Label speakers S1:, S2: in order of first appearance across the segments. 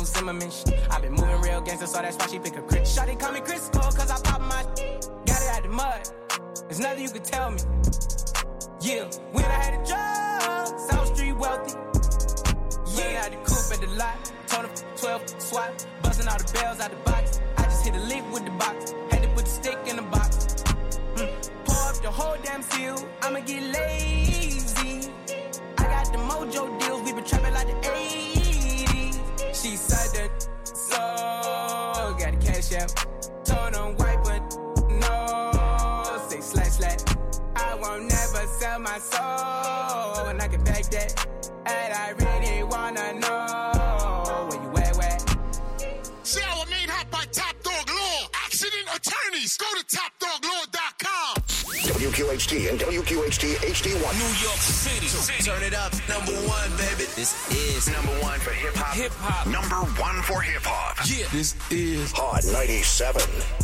S1: Zimmerman shit. I been moving real gangster, so that's why she pick a crit. Shawty call me Chris Cole, cause I pop my got it out the mud. There's nothing you can tell me. Yeah, when I had a job, South Street wealthy. Yeah, I had the coupe at the lot. Told her 12 swat, busting all the bells out the box. I just hit a lick with the box. Had to put the stick in the box. Pour up the whole damn seal. I'ma get lazy. I got the mojo deals. We been trapping like the 80s. She said that so got the cash out. Told them white but no. Say slash. I won't never sell my soul. And I can back that. And I really wanna know where you at.
S2: See how we're made hot by Top Dog Law. Accident attorneys. Go to topdoglaw.com.
S3: WQHT and WQHT HD1.
S4: New York City. Turn it up. Number one, baby. This is
S3: number one for hip hop.
S4: Hip hop.
S3: Number one for hip hop.
S4: Yeah. This is
S3: Hot 97.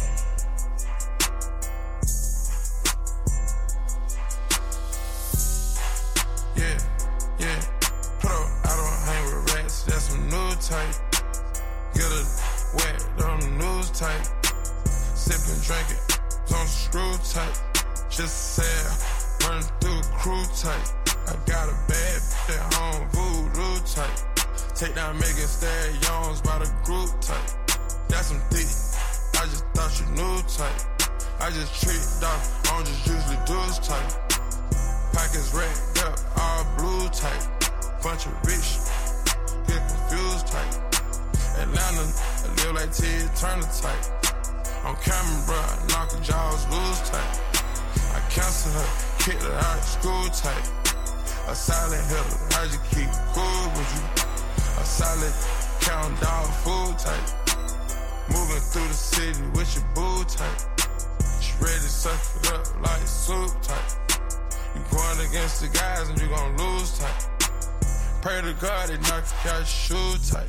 S5: Yeah. Pro, I don't hang with rats. That's some new type. Get a wet on the news type. Sippin', drinkin', on screw type. Just said, running through the crew type. I got a bad bitch at home, voodoo type. Take down Megan Stallions by the group type. That's some thick, I just thought you knew type. I just treat dog, I don't just usually do this type. Pockets racked up, all blue type. Bunch of rich, get confused type. Atlanta, I live like Ted Turner type. On camera, bruh, knock her jaws loose type. I cancel her, kick her out of school type. A silent hitter, I just keep cool with you. A solid count dog food type. Moving through the city with your boo type. She ready to suck it up like soup type. You going against the guys and you gon' lose type. Pray to God they knock you out your shoe type.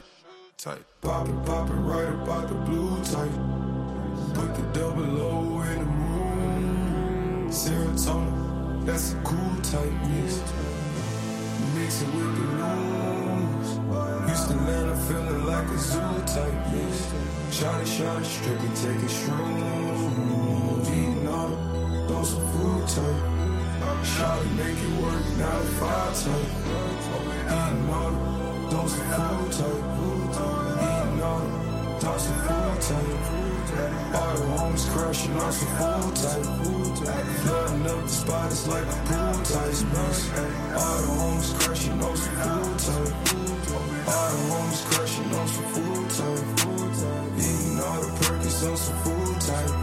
S6: Poppin' right about the blue type. Put the double O in the room. Serotonin, that's a cool type mix. Mix it with the news. Houston, Atlanta, feeling like a zoo type mix. Shawty, stripping, taking shrooms. Eating all the, those some food type. Shawty, make it work, now the fire type. Eating all the, those some food type. Eating all the, those some food type. All the homies crashing on some food type. Flooding up the spot, it's like a pool type mix. All the homies crashing on some food type. All the homies crashing on some food type. Eating all the perkies on some food type.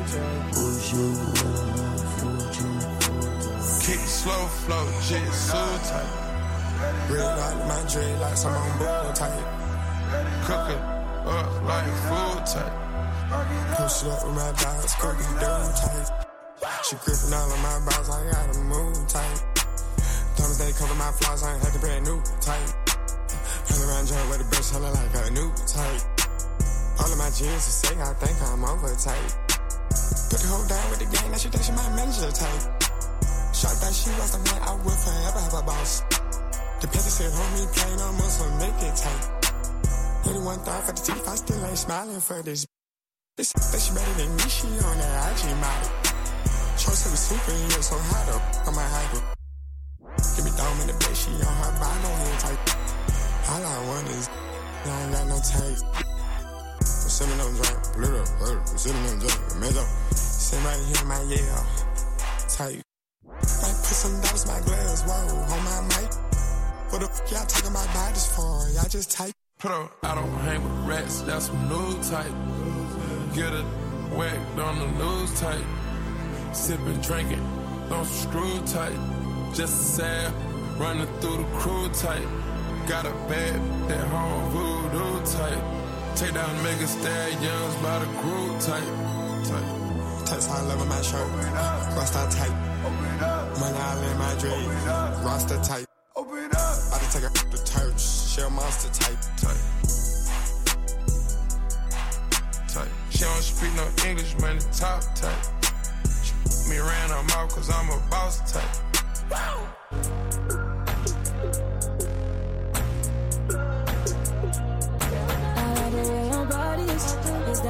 S5: Kick slow flow, shit so tight.
S7: Red light, my dreadlocks, I'm on board type.
S5: Cook it up like food type.
S7: Push it up with my dogs, cookie dough tight. She gripping all of my balls, I gotta move tight. Thomas they cover my flaws, I ain't had to brand new tight. Hell around joint with the bitch, hella like a new type. All of my jeans to say, I think I'm over tight. Put the hoe down with the gang, now she think she my manager type. Shot that she was the man, I will forever have a boss. The petty said, homie, play no more, so make it tight. 81 thought for the teeth, I still ain't smiling for this. This she better than me, she on that IG model. Choice of a super, yeah, so hot up on my hyper. Give me dome in the bed, she on her bottom head type. All I want is, I ain't got no tape. Send me no drink, blue up, send me no drink, mess up. Send right here, my yeah, type. Might put some dollars in my glass, whoa, on my mic. What the f*** y'all talking about bodies for? Y'all just type.
S5: Pro, I don't hang with rats, that's some new type. Get it whacked on the news type. Sippin', drinkin', don't screw tight. Just sad, running through the crew type. Got a bad at home, voodoo type. Take down Megan Stallions by the group type.
S7: Text high level my shirt, Rasta type. Money all in my dream, Rasta type. About to take a the church, shell monster type.
S5: She don't speak no English, man, the top type. She put me around her mouth cause I'm a boss type.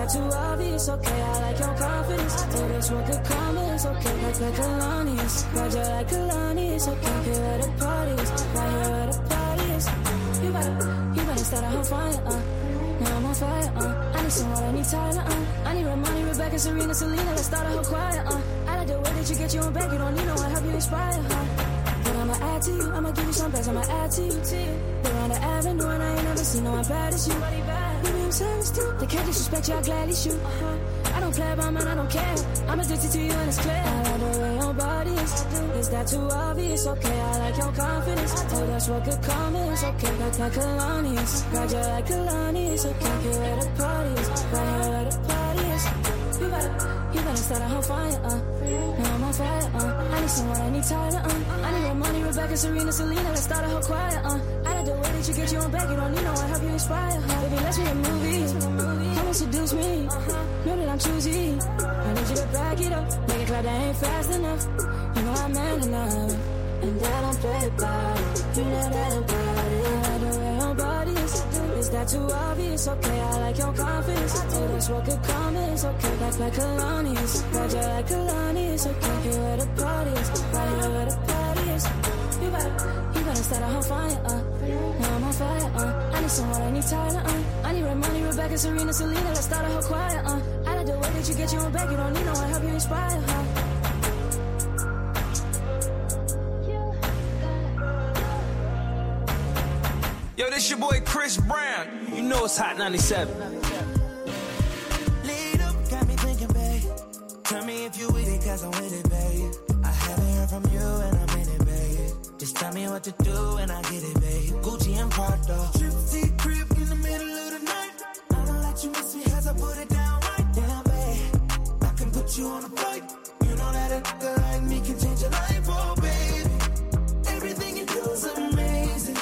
S8: that too obvious? Okay, I like your confidence. Oh, that's what could come is okay, like Kalani's. Roger like Kalani's. Okay, here where the party is. Right here where the party is. You better start a whole fire, Now I'm on fire, I need some water, I need Tyler, I need Romani, Rebecca, Serena, Selena, let's start a whole choir, I like the way that you get you on back, you don't need no one, help you inspire, But I'ma add to you, I'ma give you some best, I'ma add to you. They're on the avenue and I ain't never seen no one bad as you. Maybe I'm serious too, they can't disrespect you, I gladly shoot. I don't play about man, I don't care. I'm addicted to you and it's clear. I like the way your body is that too obvious? Okay, I like your confidence. Oh, that's what could come is okay, like Kalani's. Roger like Kalani's. Okay, here where the party is. Right here where the party is. You better start a whole fire, Now I'm on fire, I need someone, I need Tyler, I need Romani, Rebecca, Serena, Selena, let's start a whole choir, I like the way that you get you on back, you don't need no one, help you inspire, Baby, let's make a movie, come and seduce me, know that I'm choosy, I need you to back it up, make it clap that ain't fast enough, you know I'm man enough, and that I'm play about it, you know that I'm about it, I like the way your body is that too obvious? Okay, I like your confidence. Oh, that's what could come is okay, like Kalani's. Roger like Kalani's. Okay, here where the party is. Right here where the party is. You better start a whole fire, Now I'm on fire, I need someone, I need Tyler, I need Romani, Rebecca, Serena, Selena, let's start a whole choir, I like the way that you get you on back, you don't need no one, help you inspire,
S1: Yo, this your boy Chris Brown. You know it's Hot 97.
S9: Lead up, got me thinking, babe. Tell me if you with it, cause I'm with it, babe. I haven't heard from you and I'm in it, babe. Just tell me what to do and I get it, babe. Gucci and Prada. Trip crib in the middle of the night. I don't let you miss me as I put it down right down, babe. I can put you on a flight. You know that a nigga like me can change your life, oh, baby. Everything you do is amazing.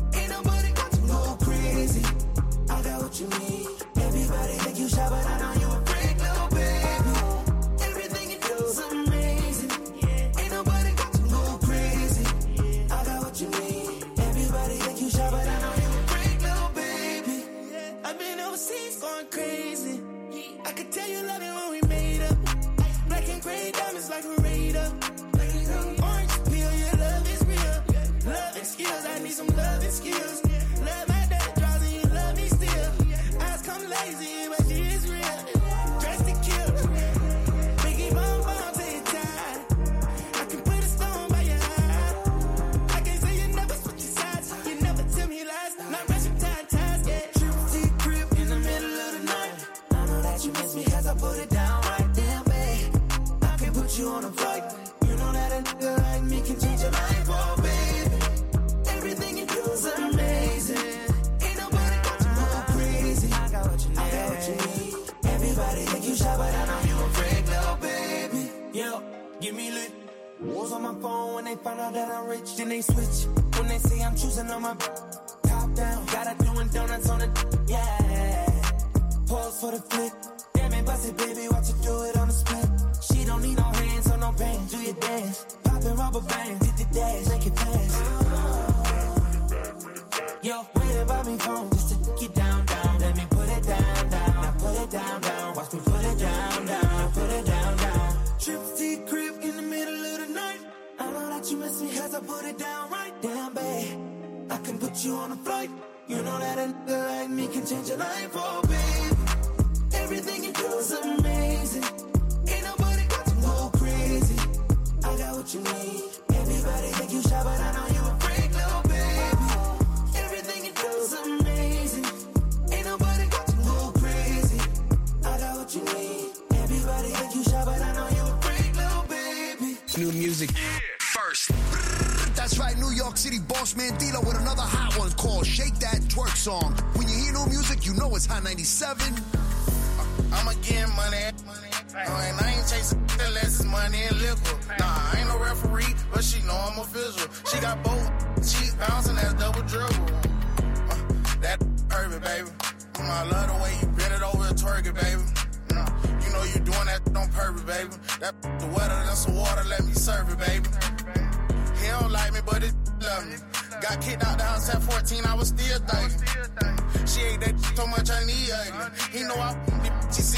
S9: I got what you need. Everybody think you shy, but I know you a freak, little baby. Everything you do is amazing. Ain't nobody got to go crazy. I got what you need. Everybody think you shy, but I know you a freak, little baby. I've been overseas going crazy. I could tell you love it when we made up. Black and gray diamonds like a radar. Orange peel, your love is real. Love and skills, I need some love and skills. Love my dad draws and you love me still. Eyes come lazy, but she is real. Dressed to kill. Biggie bomb bomb till you tired. I can put a stone by your eye. I can't say you never switch your sides. You never tell me lies. Not rushing ties, yeah. Trip crib in the middle of the night. I know that you miss me as I put it down right there, babe. I can put you on a flight. You know that a nigga like me can change your life, oh baby. Everything you do is amazing. Ain't nobody got to go crazy. I got what you need. Everybody think you shy, but I know you a freak, little baby. Yo, give me lit. Was on my phone when they found out that I'm rich. Then they switch when they say I'm choosing on my top down. Gotta doing donuts on the yeah. Pause for the flick. Damn it, bust it, baby. Watch you do it on the split. She don't need no hands or no pain. Do your dance. Poppin' rubber bands. Hit the dash. Make it pass. Yo, wait about me phone just to get down. Let me put it down. Now put it down. Watch me put it down. Now put it down. Trip crib in the middle of the night. I know that you miss me as I put it down right down, babe. I can put you on a flight. You know that a nigga like me can change your life, oh babe. Everything you do is amazing. Ain't nobody got to go crazy. I got what you need. Everybody think you shy, but I know you a freak, little baby. Everything you do is amazing. Ain't nobody got to go crazy. I got what you need. Everybody think you shy, but I know you a freak, little baby.
S1: New music.
S3: First.
S10: That's right, New York City boss man Dilo with another hot one called Shake That Twerk Song. When you hear new music, you know it's Hot 97.
S5: I'ma get money. And I ain't chasing unless it's money and liquor. Nah, I ain't no referee, but she know I'm official. She got both cheeks bouncing, that's double dribble. That perfect, baby. I love the way you bend it over and twerk it, baby. You know you doing that on purpose, baby. That the wetter than some water, let me serve it, baby. He don't like me, but it love me. Got kicked out the house at 14, I was still thinking. She ate that so much I need ugly. He know I she see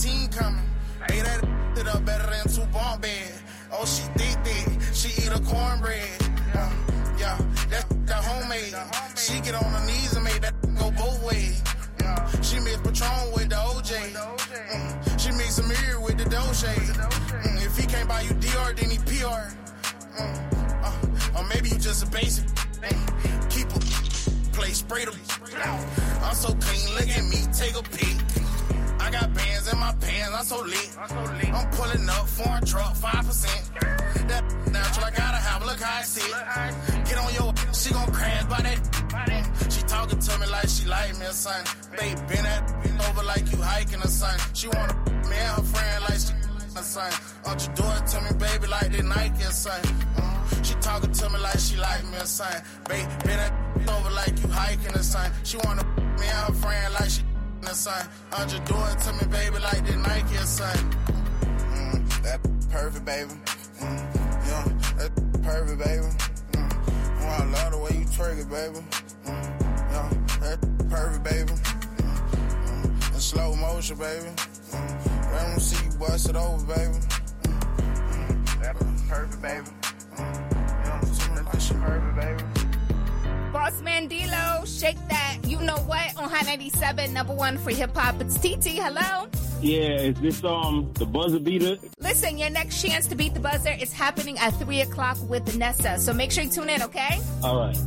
S11: team coming. Hey, that it up better than 2 bunk bed. Oh, she thick. She eat a cornbread. Yeah, that homemade. She get on her knees and make that go both ways. She mix Patron with the OJ. She mix Amir with the Dolce. If he can't buy you DR, then he PR. Or maybe you just a basic. Keep a play, spray them. I'm so clean, look at me, take a peek. I got bands in my pants, I'm so lit. I'm pulling up, foreign truck, 5%. That natural, I gotta have, look how I sit. Get on your, she gon' crash by that. She talking to me like she like me or something. Babe, bend that over like you hiking or something. She wanna me and her friend like she or something. Won't you do it to me, baby, like they Nike or something. She talking to me like she like me or something. Babe, bend that over like you hiking or something. She wanna me and her friend like she or something. Won't you do it to me, baby, like they Nike or something. That perfect, baby. Yeah, that perfect, baby. I love the way you twerk it, baby. Yeah, that perfect, baby. In slow motion, baby. Let them see you bust it over, baby. That perfect, baby. Yeah, that's perfect, baby.
S12: Boss Mandilo, shake that. You know what? On Hot 97, #1 for hip hop. It's TT. Hello.
S13: Yeah, is this the buzzer beater?
S12: Listen, your next chance to beat the buzzer is happening at 3 o'clock with Nessa. So make sure you tune in, okay?
S13: All right.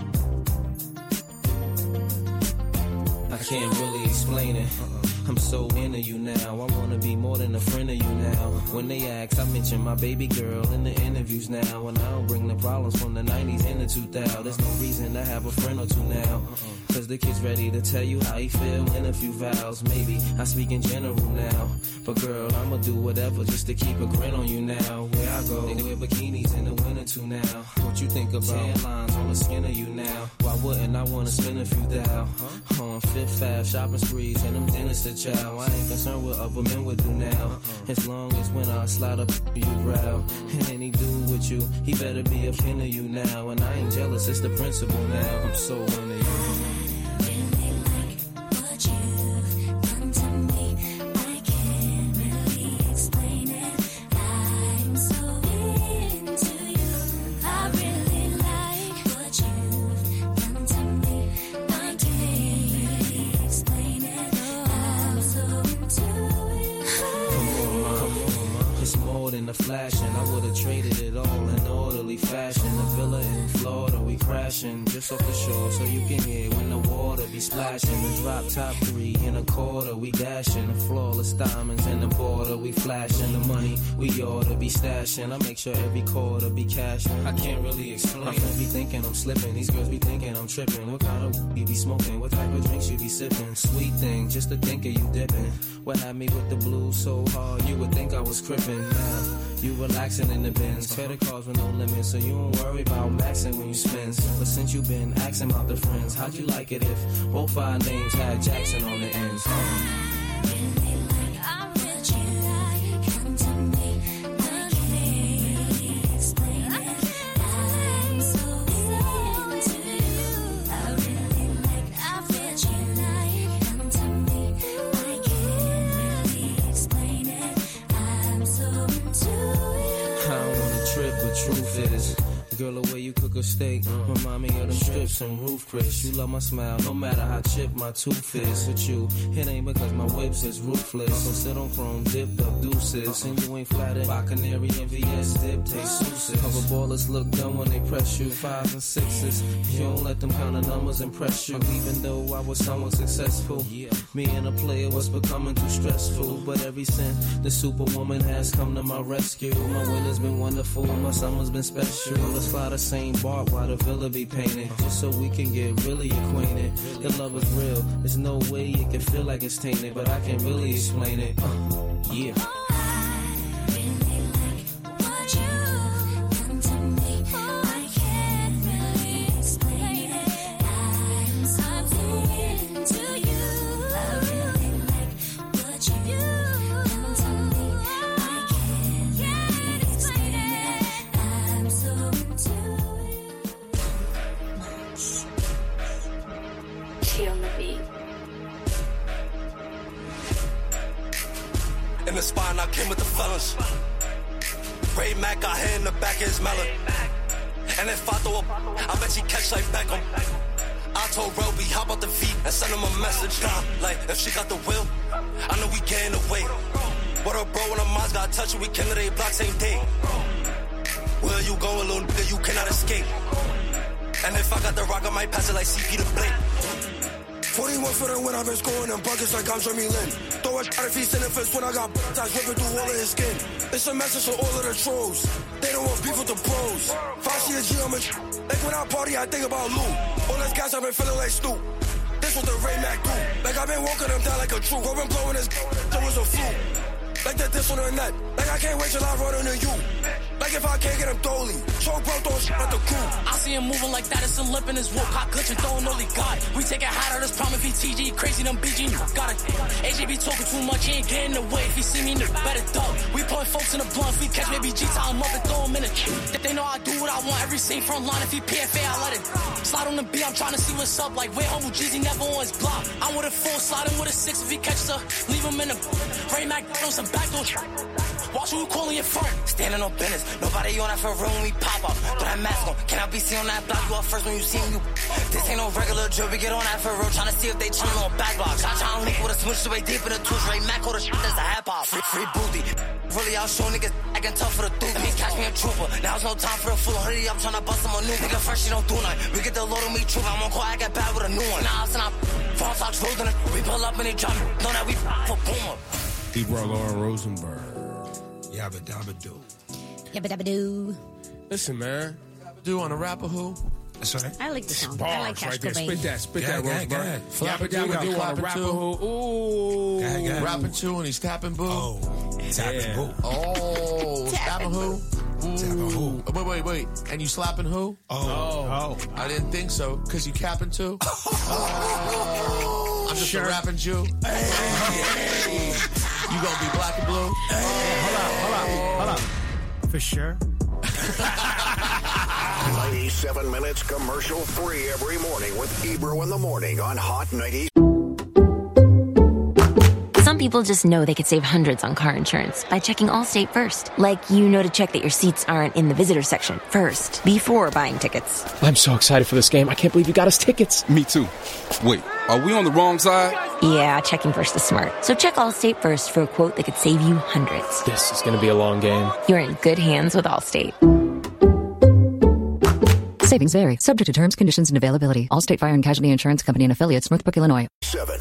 S14: I can't really explain it. I'm so into you now. I wanna be more than a friend of you now. When they ask, I mention my baby girl in the interviews now. And I don't bring the problems from the 90s into 2000. There's no reason to have a friend or two now. Cause the kid's ready to tell you how he feel in a few vows. Maybe I speak in general now. But girl, I'ma do whatever just to keep a grin on you now. Where I go, they wear bikinis in the winter too now. What you think about tan lines on the skin of you now? Why wouldn't I wanna spend a few thou? On Fifth Ave, shopping sprees and them dinners to chow. I ain't concerned what other men would do now. As long as when I slide up, you growl. And any dude with you, he better be a kin of you now. And I ain't jealous, it's the principle now. I'm so into you. Flashing, I would've traded it all in orderly fashion. A villa in Florida, we crashing just off the shore, so you can hear when the water be splashing. The drop top 3 in a quarter, we dashing. The flawless diamonds in the border, we flashing. The money we oughta be stashing. I make sure every quarter be cashing. I can't really explain. My friends be thinking I'm slipping, these girls be thinking I'm tripping. What kind of you be smoking? What type of drinks you be sipping? Sweet thing, just to think of you dipping. What had me with the blues so hard, you would think I was crippin'. Now you relaxing in the bins, credit cards with no limits, so you don't worry about maxing when you spend. But since you been asking about the friends, how'd you like it if both our names had Jackson on the ends? Truth is, girl, the way you cook a steak remind me of them strips and roof Chris. You love my smile, no matter how chipped my tooth is. With you, it ain't because my whips is ruthless. So sit on chrome, dipped up deuces. And you ain't flattered by Canary and VS dip, taste Souses. Cover ballers look dumb when they press you. 5s and 6s, you don't let them kind of numbers impress you. Even though I was somewhat successful, me and a player was becoming too stressful. But every since the superwoman has come to my rescue, my winter's been wonderful, my summer's been special. Let's fly the same bar while the villa be painted, just so we can get really acquainted. The love is real, there's no way it can feel like it's tainted, but I can't really explain it. Yeah.
S15: In the spine, I came with the felons. Ray Mac got hit in the back of his melon. And if I throw up, I bet she catch like Beckham. I told Roby, hop out the V and send him a message. Nah, like, if she got the will, I know we getting away. What up, bro, when the moms got touched, we came to they block same day. Where you going, little nigga, you cannot escape. And if I got the rock, I might pass it like CP to Blake.
S16: 41 for the win, I've been scoring them buckets like I'm Jeremy Lin. Throw a shot if he's in the fist when I got ties ripping through all of his skin. It's a message for all of the trolls. They don't want beef with the pros. If I see a G, I'm a like when I party, I think about Lou. All this gas, I've been feeling like Stu. This what the Ray Mac do. Like I've been walking them down like a troop. I've been blowing this, there was a fluke. Like that this on the net. Like I can't wait till I run into you. Like if I can't get him Dolly. Choke bro, throw shit at the crew.
S17: I see him moving like that, it's a lip in his whoop. Hot glitching, throwing only God. We take it hot out, this problem VTG. Crazy, them BG, got it. AJ be talking too much, he ain't getting away. If he see me, better duck. We putting folks in the blunt, we catch baby G, tie him up and throw him in it. They know I do what I want, every scene front line. If he PFA, I let it slide on the beat, I'm trying to see what's up. Like, where humble Jeezy never on his block. I'm with a full, sliding with a 6. If he catches her, leave him in the Ray Mac on some backdoor. Watch who calling your front.
S18: Standing on business. Nobody on that for room when we pop up. Throw that mask on. Can I be seen on that block? You up first when you see me. This ain't no regular drill. We get on that for real. Trying to see if they chillin' on back blocks. I try to link with a switch way deep in the tools. Ray Mac or the shit that's a hap hop. Free booty. Really out show niggas acting tough for the dude. Me catch me a trooper. Now it's no time for the full hoodie. I'm trying to bust him a new nigga. First you don't do nothing. We get the load on me trooper. I'm on call. I get bad with a new one. Nah, it's not. False socks rolled in it. We pull up and they drop. Know that we for boomer.
S19: Ebro Lauren Rosenberg. Yabba dabba do.
S20: Yabba dabba do.
S19: Listen, man. Do on a rapper who?
S20: That's right. I like the song.
S19: Bars
S20: I like Cash
S19: right there.
S20: Cobain.
S19: Spit that, Rosenberg. Flapper do on a rapper who? Ooh. Rapping too, and he's tapping boo.
S21: Oh, tapping boo.
S19: Oh, tapping who?
S21: Tapping who?
S19: Wait. And you slapping who?
S21: Oh.
S19: I didn't think so, because you capping too? I'm just a rapping Jew. Hey. You gonna be black and blue?
S21: Hold up. For sure.
S3: 97 minutes commercial free every morning with Ebro in the morning on Hot 90.
S22: Some people just know they could save hundreds on car insurance by checking Allstate first. Like, to check that your seats aren't in the visitor section first, before buying tickets.
S23: I'm so excited for this game. I can't believe you got us tickets.
S24: Me too. Wait, are we on the wrong side?
S22: Yeah, checking first is smart. So check Allstate first for a quote that could save you hundreds.
S23: This is going to be a long game.
S22: You're in good hands with Allstate.
S25: Savings vary. Subject to terms, conditions, and availability. Allstate Fire and Casualty Insurance Company and Affiliates, Northbrook, Illinois.
S3: 7.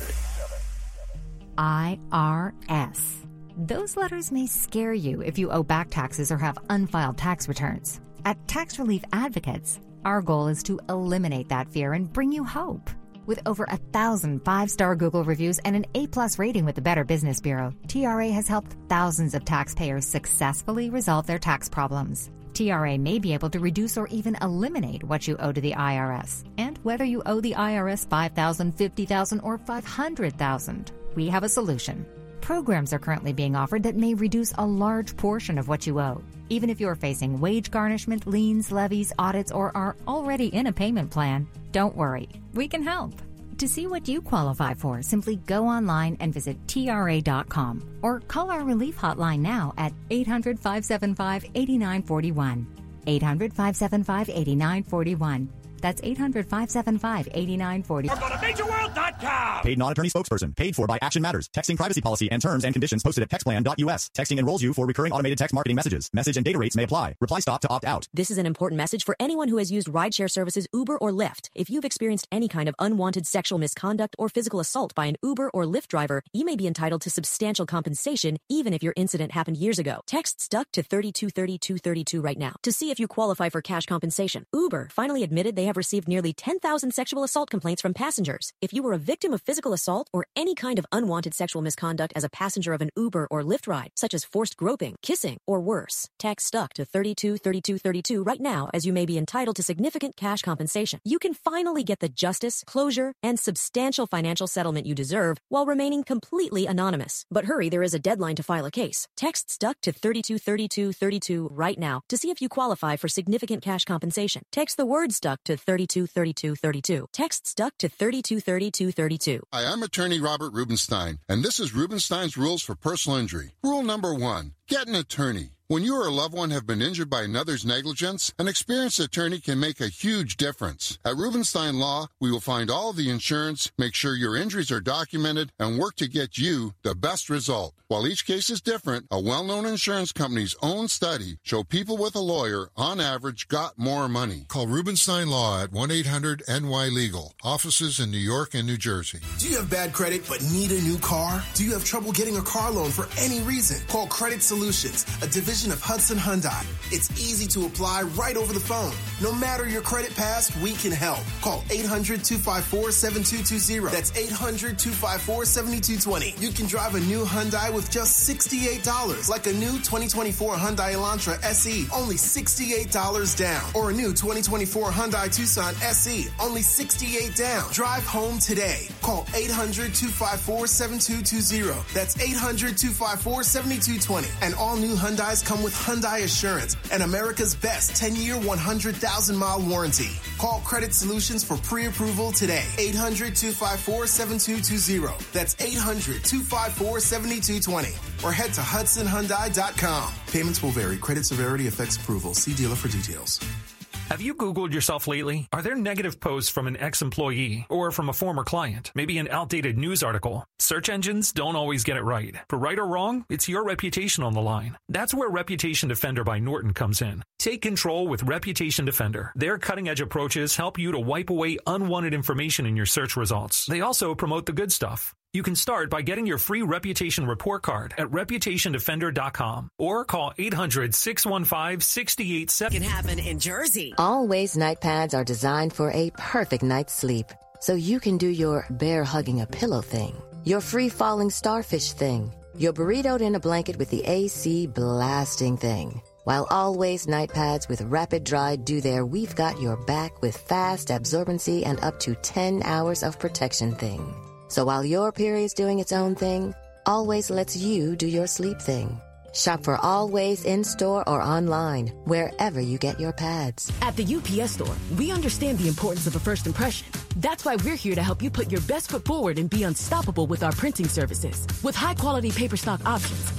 S26: IRS. Those letters may scare you if you owe back taxes or have unfiled tax returns. At Tax Relief Advocates, our goal is to eliminate that fear and bring you hope. With over 1,000 5-star Google reviews and an A+ rating with the Better Business Bureau, TRA has helped thousands of taxpayers successfully resolve their tax problems. TRA may be able to reduce or even eliminate what you owe to the IRS. And whether you owe the IRS $5,000, $50,000, or $500,000, we have a solution. Programs are currently being offered that may reduce a large portion of what you owe. Even if you're facing wage garnishment, liens, levies, audits, or are already in a payment plan, don't worry. We can help. To see what you qualify for, simply go online and visit TRA.com or call our relief hotline now at 800-575-8941. 800-575-8941. That's 800-575-8941.
S27: Go to MajorWorld.com.
S28: Paid non-attorney spokesperson. Paid for by Action Matters. Texting privacy policy and terms and conditions posted at textplan.us. Texting enrolls you for recurring automated text marketing messages. Message and data rates may apply. Reply stop to opt out.
S29: This is an important message for anyone who has used rideshare services Uber or Lyft. If you've experienced any kind of unwanted sexual misconduct or physical assault by an Uber or Lyft driver, you may be entitled to substantial compensation even if your incident happened years ago. Text STUCK to 323232 right now to see if you qualify for cash compensation. Uber finally admitted they have received nearly 10,000 sexual assault complaints from passengers. If you were a victim of physical assault or any kind of unwanted sexual misconduct as a passenger of an Uber or Lyft ride, such as forced groping, kissing, or worse, text STUCK to 323232 right now as you may be entitled to significant cash compensation. You can finally get the justice, closure, and substantial financial settlement you deserve while remaining completely anonymous. But hurry, there is a deadline to file a case. Text STUCK to 323232 right now to see if you qualify for significant cash compensation. Text the word STUCK to 800-3232-32. Text stuck to 323232.
S1: Hi, I'm attorney Robert Rubenstein, and this is Rubenstein's Rules for Personal Injury. Rule number 1, get an attorney. When you or a loved one have been injured by another's negligence, an experienced attorney can make a huge difference. At Rubenstein Law, we will find all of the insurance, make sure your injuries are documented, and work to get you the best result. While each case is different, a well-known insurance company's own study showed people with a lawyer, on average, got more money.
S2: Call Rubenstein Law at 1-800-NY-LEGAL. Offices in New York and New Jersey.
S4: Do you have bad credit but need a new car? Do you have trouble getting a car loan for any reason? Call Credit Solutions, a division of Hudson Hyundai. It's easy to apply right over the phone. No matter your credit past, we can help. Call 800-254-7220. That's 800-254-7220. You can drive a new Hyundai with just $68, like a new 2024 Hyundai Elantra SE, only $68 down. Or a new 2024 Hyundai Tucson SE, only $68 down. Drive home today. Call 800-254-7220. That's 800-254-7220. And all new Hyundais come with Hyundai Assurance and America's best 10-year, 100,000-mile warranty. Call Credit Solutions for pre-approval today. 800-254-7220. That's 800-254-7220. Or head to HudsonHyundai.com. Payments will vary. Credit severity affects approval. See dealer for details.
S5: Have you Googled yourself lately? Are there negative posts from an ex-employee or from a former client? Maybe an outdated news article? Search engines don't always get it right. For right or wrong, it's your reputation on the line. That's where Reputation Defender by Norton comes in. Take control with Reputation Defender. Their cutting-edge approaches help you to wipe away unwanted information in your search results. They also promote the good stuff. You can start by getting your free reputation report card at reputationdefender.com or call 800-615-6870.
S6: Can happen in Jersey.
S7: Always night pads are designed for a perfect night's sleep, so you can do your bear hugging a pillow thing, your free falling starfish thing, your burritoed in a blanket with the AC blasting thing. While Always night pads with rapid dry do there, we've got your back with fast absorbency and up to 10 hours of protection thing. So while your period's doing its own thing, Always lets you do your sleep thing. Shop for Always in-store or online, wherever you get your pads.
S8: At the UPS Store, we understand the importance of a first impression. That's why we're here to help you put your best foot forward and be unstoppable with our printing services. With high-quality paper stock options,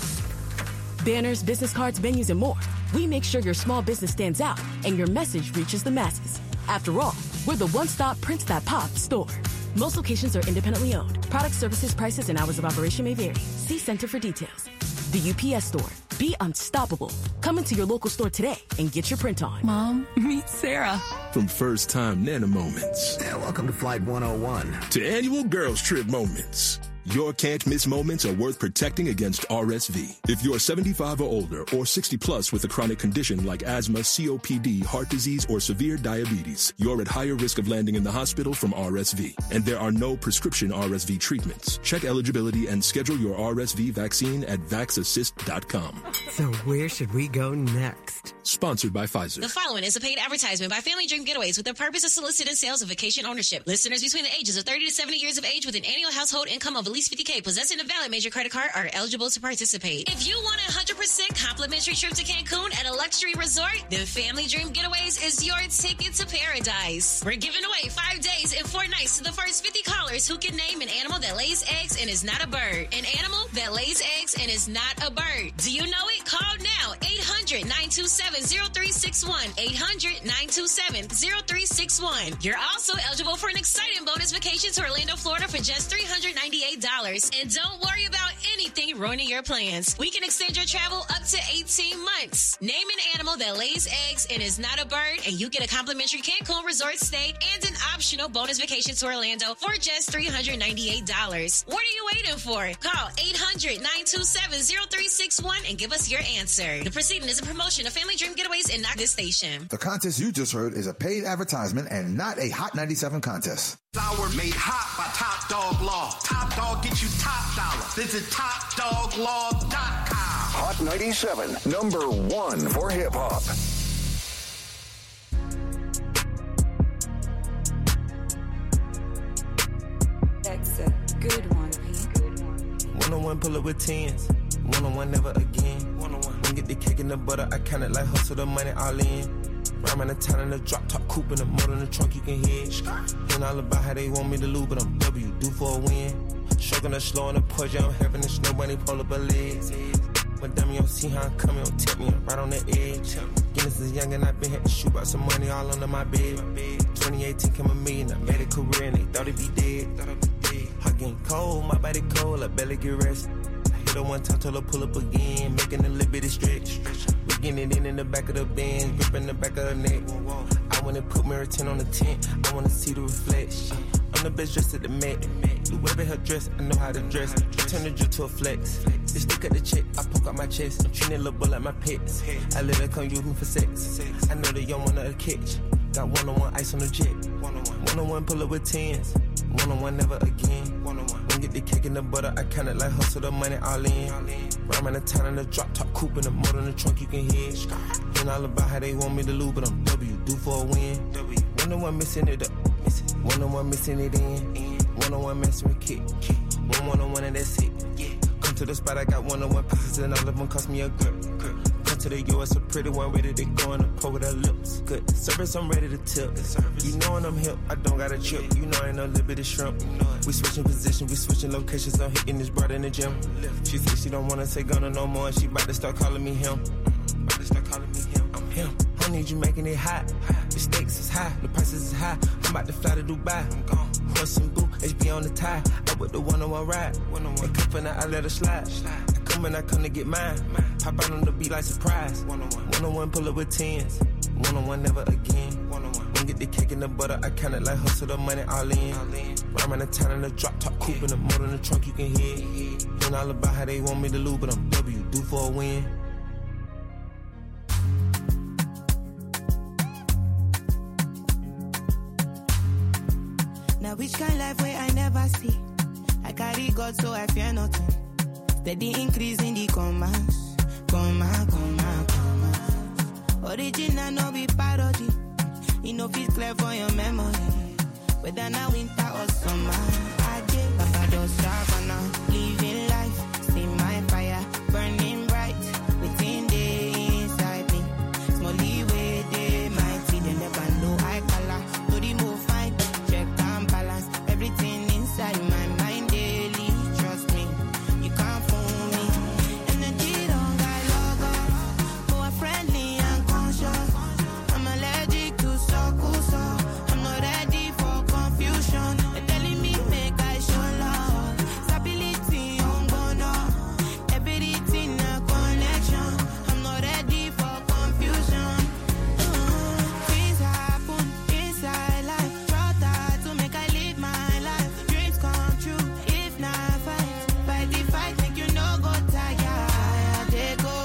S8: banners, business cards, menus, and more, we make sure your small business stands out and your message reaches the masses. After all, we're the one-stop prints that pop store. Most locations are independently owned. Product, services, prices, and hours of operation may vary. See Center for details. The UPS Store. Be unstoppable. Come into your local store today and get your print on.
S9: Mom, meet Sarah.
S10: From first-time Nana moments.
S30: Yeah, welcome to Flight 101.
S10: To annual girls trip moments. Your can't-miss moments are worth protecting against RSV. If you're 75 or older or 60 plus with a chronic condition like asthma, COPD, heart disease, or severe diabetes, you're at higher risk of landing in the hospital from RSV. And there are no prescription RSV treatments. Check eligibility and schedule your RSV vaccine at vaxassist.com.
S31: So where should we go next?
S10: Sponsored by Pfizer.
S6: The following is a paid advertisement by Family Dream Getaways with the purpose of soliciting sales of vacation ownership. Listeners between the ages of 30 to 70 years of age with an annual household income of at least $50K possessing a valid major credit card are eligible to participate. If you want a 100% complimentary trip to Cancun at a luxury resort, then Family Dream Getaways is your ticket to paradise. We're giving away 5 days and 4 nights to the first 50 callers who can name an animal that lays eggs and is not a bird. An animal that lays eggs and is not a bird. Do you know it? Call now. 800-927-0361. 800-927-0361. You're also eligible for an exciting bonus vacation to Orlando, Florida for just $398. And don't worry about anything ruining your plans. We can extend your travel up to 18 months. Name an animal that lays eggs and is not a bird, and you get a complimentary Cancun resort stay and an optional bonus vacation to Orlando for just $398. What are you waiting for? Call 800-927-0361 and give us your answer. The proceeding is a promotion of Family Dream Getaways and not this station.
S32: The contest you just heard is a paid advertisement and not a Hot 97 contest.
S33: Flour made hot by Top Dog Law. Top Dog gets you top dollar. Visit TopDogLaw.com.
S3: Hot 97, number 1 for hip hop.
S34: That's a good one, Pete.
S35: One-on-one pull up with tens. One-on-one never again. One-on-one. When get the cake in the butter, I count it like hustle the money all in. Rhyming the town in the drop top coupe in the motor in the trunk, you can hear it. And all about how they want me to lose, but I'm W, due for a win. Stroking the slow and the push, I'm having the snow bunny pull up a leg. But dummy, you don't see how I'm coming, don't tip me, I'm right on the edge. Guinness is young and I've been had to shoot out some money all under my bed. 2018 came a million, I made a career and they thought it'd be dead. Hot getting cold, my body cold, I barely get rest. I hit her one time, told her pull up again, making a little bit of stretch. We getting it in the back of the Benz, gripping the back of her neck. I wanna put mirror 10 on the tent, I wanna see the reflection. I'm the best dressed at the Met. Whoever her dress, I know how to dress. Turn the drip to a flex. They stick at the check, I poke out my chest. I'm treating a little boy like my pets. I let her come use me for sex. I know the young one of the catch. Got one-on-one ice on the jet. One-on-one pull up with 10s. One-on-one never again. When get the cake in the butter, I kinda like hustle the money all in. Rhyme in the town in the drop top coupe in the motor in the trunk, you can hear it. And all about how they want me to lose, but I'm W, due for a win. One-on-one missing it up. One-on-one missing it in. One-on-one messing with kick. One-on-one and that's it. Come to the spot, I got one-on-one pieces and all of them cost me a grip. Come to the US, a pretty one ready to go in the pour with her lips. Good service, I'm ready to tip. You know when I'm hip, I don't got a chip. You know I ain't no little bit of shrimp. We switching position, we switching locations. I'm hitting this broad in the gym. She said she don't wanna say Gunna no more. She about to start calling me him. I'm him. I need you making it hot. The stakes is high, the prices is high. I'm about to fly to Dubai. I'm gone. Horse and boot, HB on the tie. I with the one-on-one ride. One-on-one cup and I let her slide. I come and I come to get mine. Pop out on the beat like surprise. One-on-one pull up with 10s. One-on-one never again. When get the cake in the butter, I kinda like hustle the money all in. Rhyme in the town in the drop top coupe in the motor in the trunk, you can hear it. And all about how they want me to lose, but I'm W, due for a win.
S9: Now which kind life way I never see. I carry God so I fear nothing. Steady increase in the commands. Original no be parody. You know fit clear for your memory. Whether now winter or summer. I did Papa don't savannah. Living life. See my fire burning bright. Within the inside me. Small leeway they mighty. They never know I color. No the move fine. Check and balance. Everything inside my mind daily. Trust me. You can't fool me. Energy don't got logo. More friendly and conscious. I'm allergic to so. I'm not ready for confusion. They're telling me make I show love. Stability on bono. Everything a connection. I'm not ready for confusion. Things happen inside life. Try to make I live my life. Dreams come true. If not fight the fight, make you no go tired. Fire they go.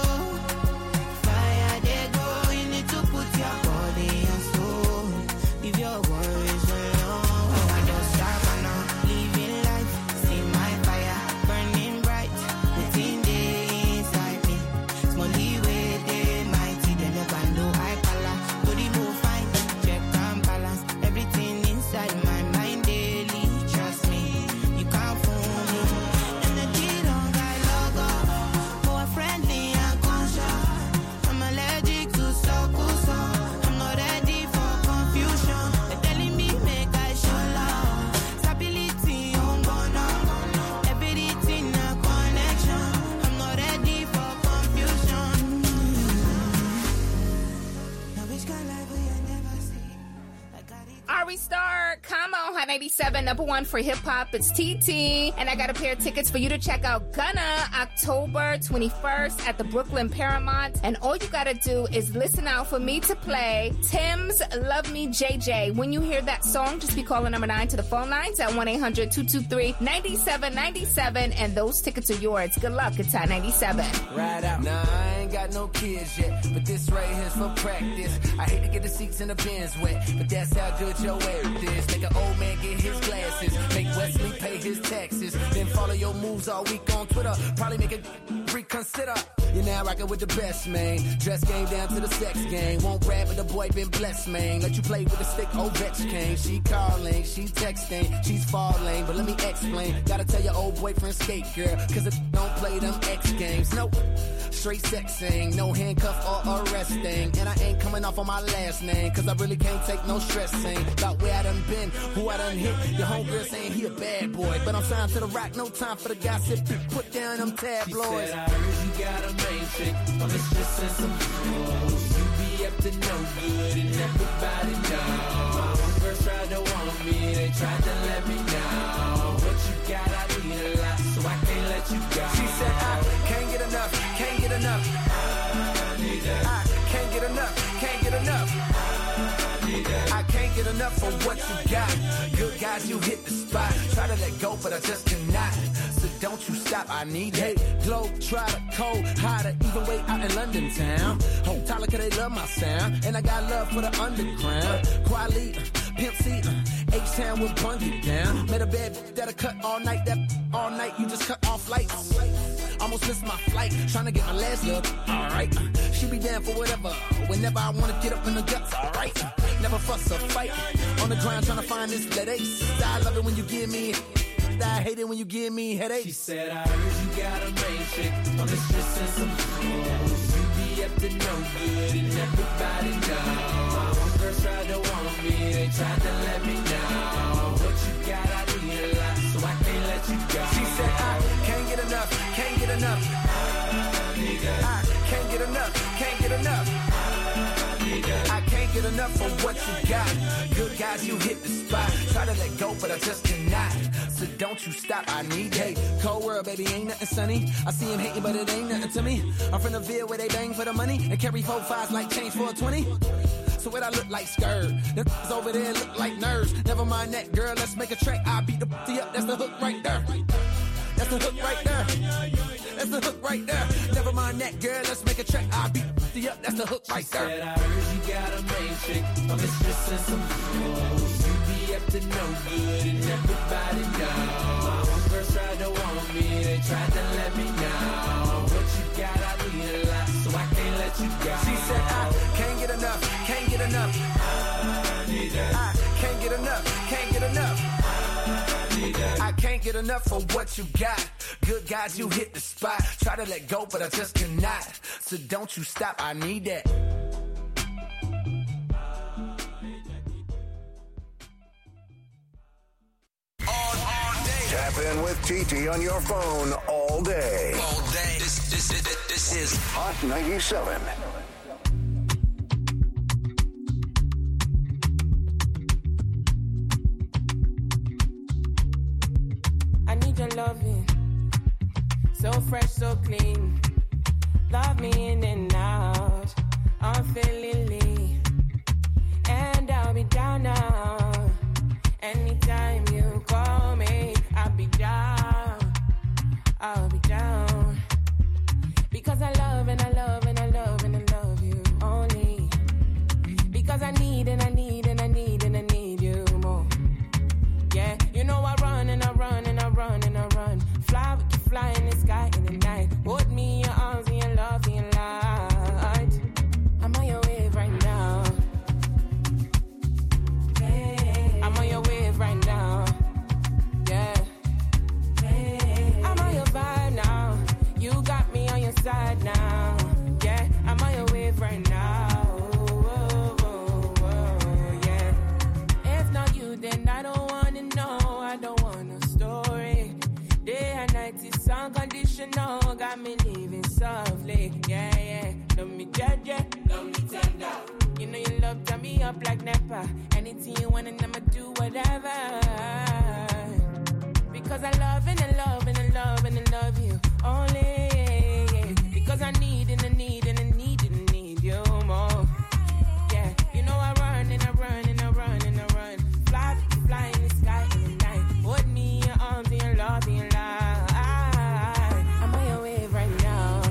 S9: You need to put your body and soul. Leave your worries alone. Oh, I don't stop now. Living life. See my fire burning bright. Within the inside me. Small leeway they mighty. They never know I color. Do the move fine. Check and balance. Everything inside my mind daily. Trust me. You can't fool me. Energy don't got logo. More friendly and conscious. I'm allergic to so. I'm not ready for confusion. They're telling me make I show love. Stability on bono. Everything a connection. I'm not ready for confusion. Now which kind life will you never see? I got it.
S11: Ari Star, come on, Hot 97, number one for hip hop. It's TT, and I got a pair of tickets for you to check out Gunna October 21st at the Brooklyn Paramount. And all you gotta do is listen out for me to play Tim's Love Me JJ. When you hear that song, just be calling number 9 to the phone lines at 1-800-223-9797, and those tickets are yours. Good luck. It's Hot 97.
S12: Right out. Nah, I ain't got no kids yet, but this right here's for practice. I hate to get the seats in the Benz wet, but that's how good your way is. Make an old man get his glasses, make Wesley pay his taxes, then follow your moves all week on Twitter. Probably make it reconsider. You're now rocking with the best, man. Dress game down to the sex game. Won't rap, but the boy been blessed, man. Let you play with the stick, Ovechkin. She calling, she texting, she's falling. But let me explain. Gotta tell your old boyfriend skate, girl. Cause it don't play them X games. Nope. Straight sexing, no handcuff or arresting. And I ain't coming off on my last name. Cause I really can't take no stressing. About where I done been, who I done hit. Your homegirl saying he a bad boy. But I'm signed to the rock, no time for the gossip. Put down them tabloids.
S13: She said, I heard you got a main chick on the streets and some fools. You be up to no good and everybody know. My homegirls tried to want me, they tried to let me know. What you got, I need a lot, so I can't let you go.
S12: She said, I can't get enough, can't get enough.
S13: I need that.
S12: I can't get enough, can't get enough. I can't get enough for what you got. Good guys, you hit the spot. Try to let go, but I just cannot. So don't you stop, I need it. Glow, try to cold, hotter, even way out in London town. Oh, Tyler, cause they love my sound. And I got love for the underground. Quali, Pimp C, H-Town will bung it down. Met a bad that'll cut all night, that all night you just cut off lights. Almost missed my flight, trying to get my last love. Alright, she be down for whatever. Whenever I wanna get up in the guts, alright. Never fuss or fight. On the ground trying to find this lead ace. I love it when you give me I hate it when you give me headaches.
S13: She said, I heard you got a main chick on the streets and some fools. You be up to no good and everybody know. My homegirls tried to want me, they tried to let me know. What you got, I need a lot, so I can't let you go.
S12: She said, I can't get enough, can't get enough.
S13: I need that.
S12: I can't get enough, can't get enough. I can't get enough for what you got. Good guys, you hit the spot. Try to let go, but I just cannot. So don't you stop, I need it. Cold world, baby, ain't nothing sunny. I see him hating, but it ain't nothing to me. I'm from the Ville where they bang for the money and carry 4-5s like change for a 20. So what I look like skirt? Them over there look like nerves. Never mind that, girl, let's make a track. I beat the up, that's the hook right there. That's the hook right there. That's the hook right there. Never mind that, girl, let's make a track. I beat the up, that's the hook right there.
S13: She said, I heard you got a main chick on the streets and some fools. You be up to no good and everybody know. My homegirls tried to want me, they tried to let me know. What you got, I need a lot, so I can't let you go.
S12: She said, I can't get enough, can't get enough.
S13: I need that.
S12: I can't get enough, can't get enough. I can't get enough for what you got. Good guys, you hit the spot. Try to let go, but I just cannot. So don't you stop, I need that.
S3: Tap in with TT on your phone all day.
S14: All day. This is
S3: Hot 97.
S9: I need your loving, so fresh, so clean. Love me in and out, unfailingly. And I'll be down now. Anytime you call me, I'll be down. I'll be down. Because I love and I love and I love and I love you only. Because I need and I need and I need and I need you more. Yeah, you know I run and I run and I run and I run. Fly, we can fly in the sky in the night. Hold me in your arms and your love and your light. I'm on your wave right now. Hey. I'm on your wave right now. Yeah. Hey. I'm on your vibe now. You got me on your side now. Yeah, I'm on your wave right now. Oh, oh, oh, yeah. If not you, then I don't wanna know. I don't want a story. Day and night is unconditional. Got me living softly. Yeah, yeah. Love me judge, yeah. Love me tender. You know you love turn me up like Napa. Anything you want and I'ma do whatever. Because I love and I love and I love and I love you only. Because I need and I need and I need and I need you more. Yeah, you know I run and I run and I run and I run. Fly, fly in the sky in the night. Hold me in your arms and your love and your light. I'm on your wave right now.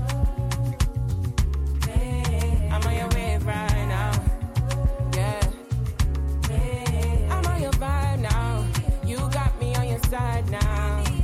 S9: I'm on your wave right now. Yeah. I'm on your vibe now. You got me on your side now.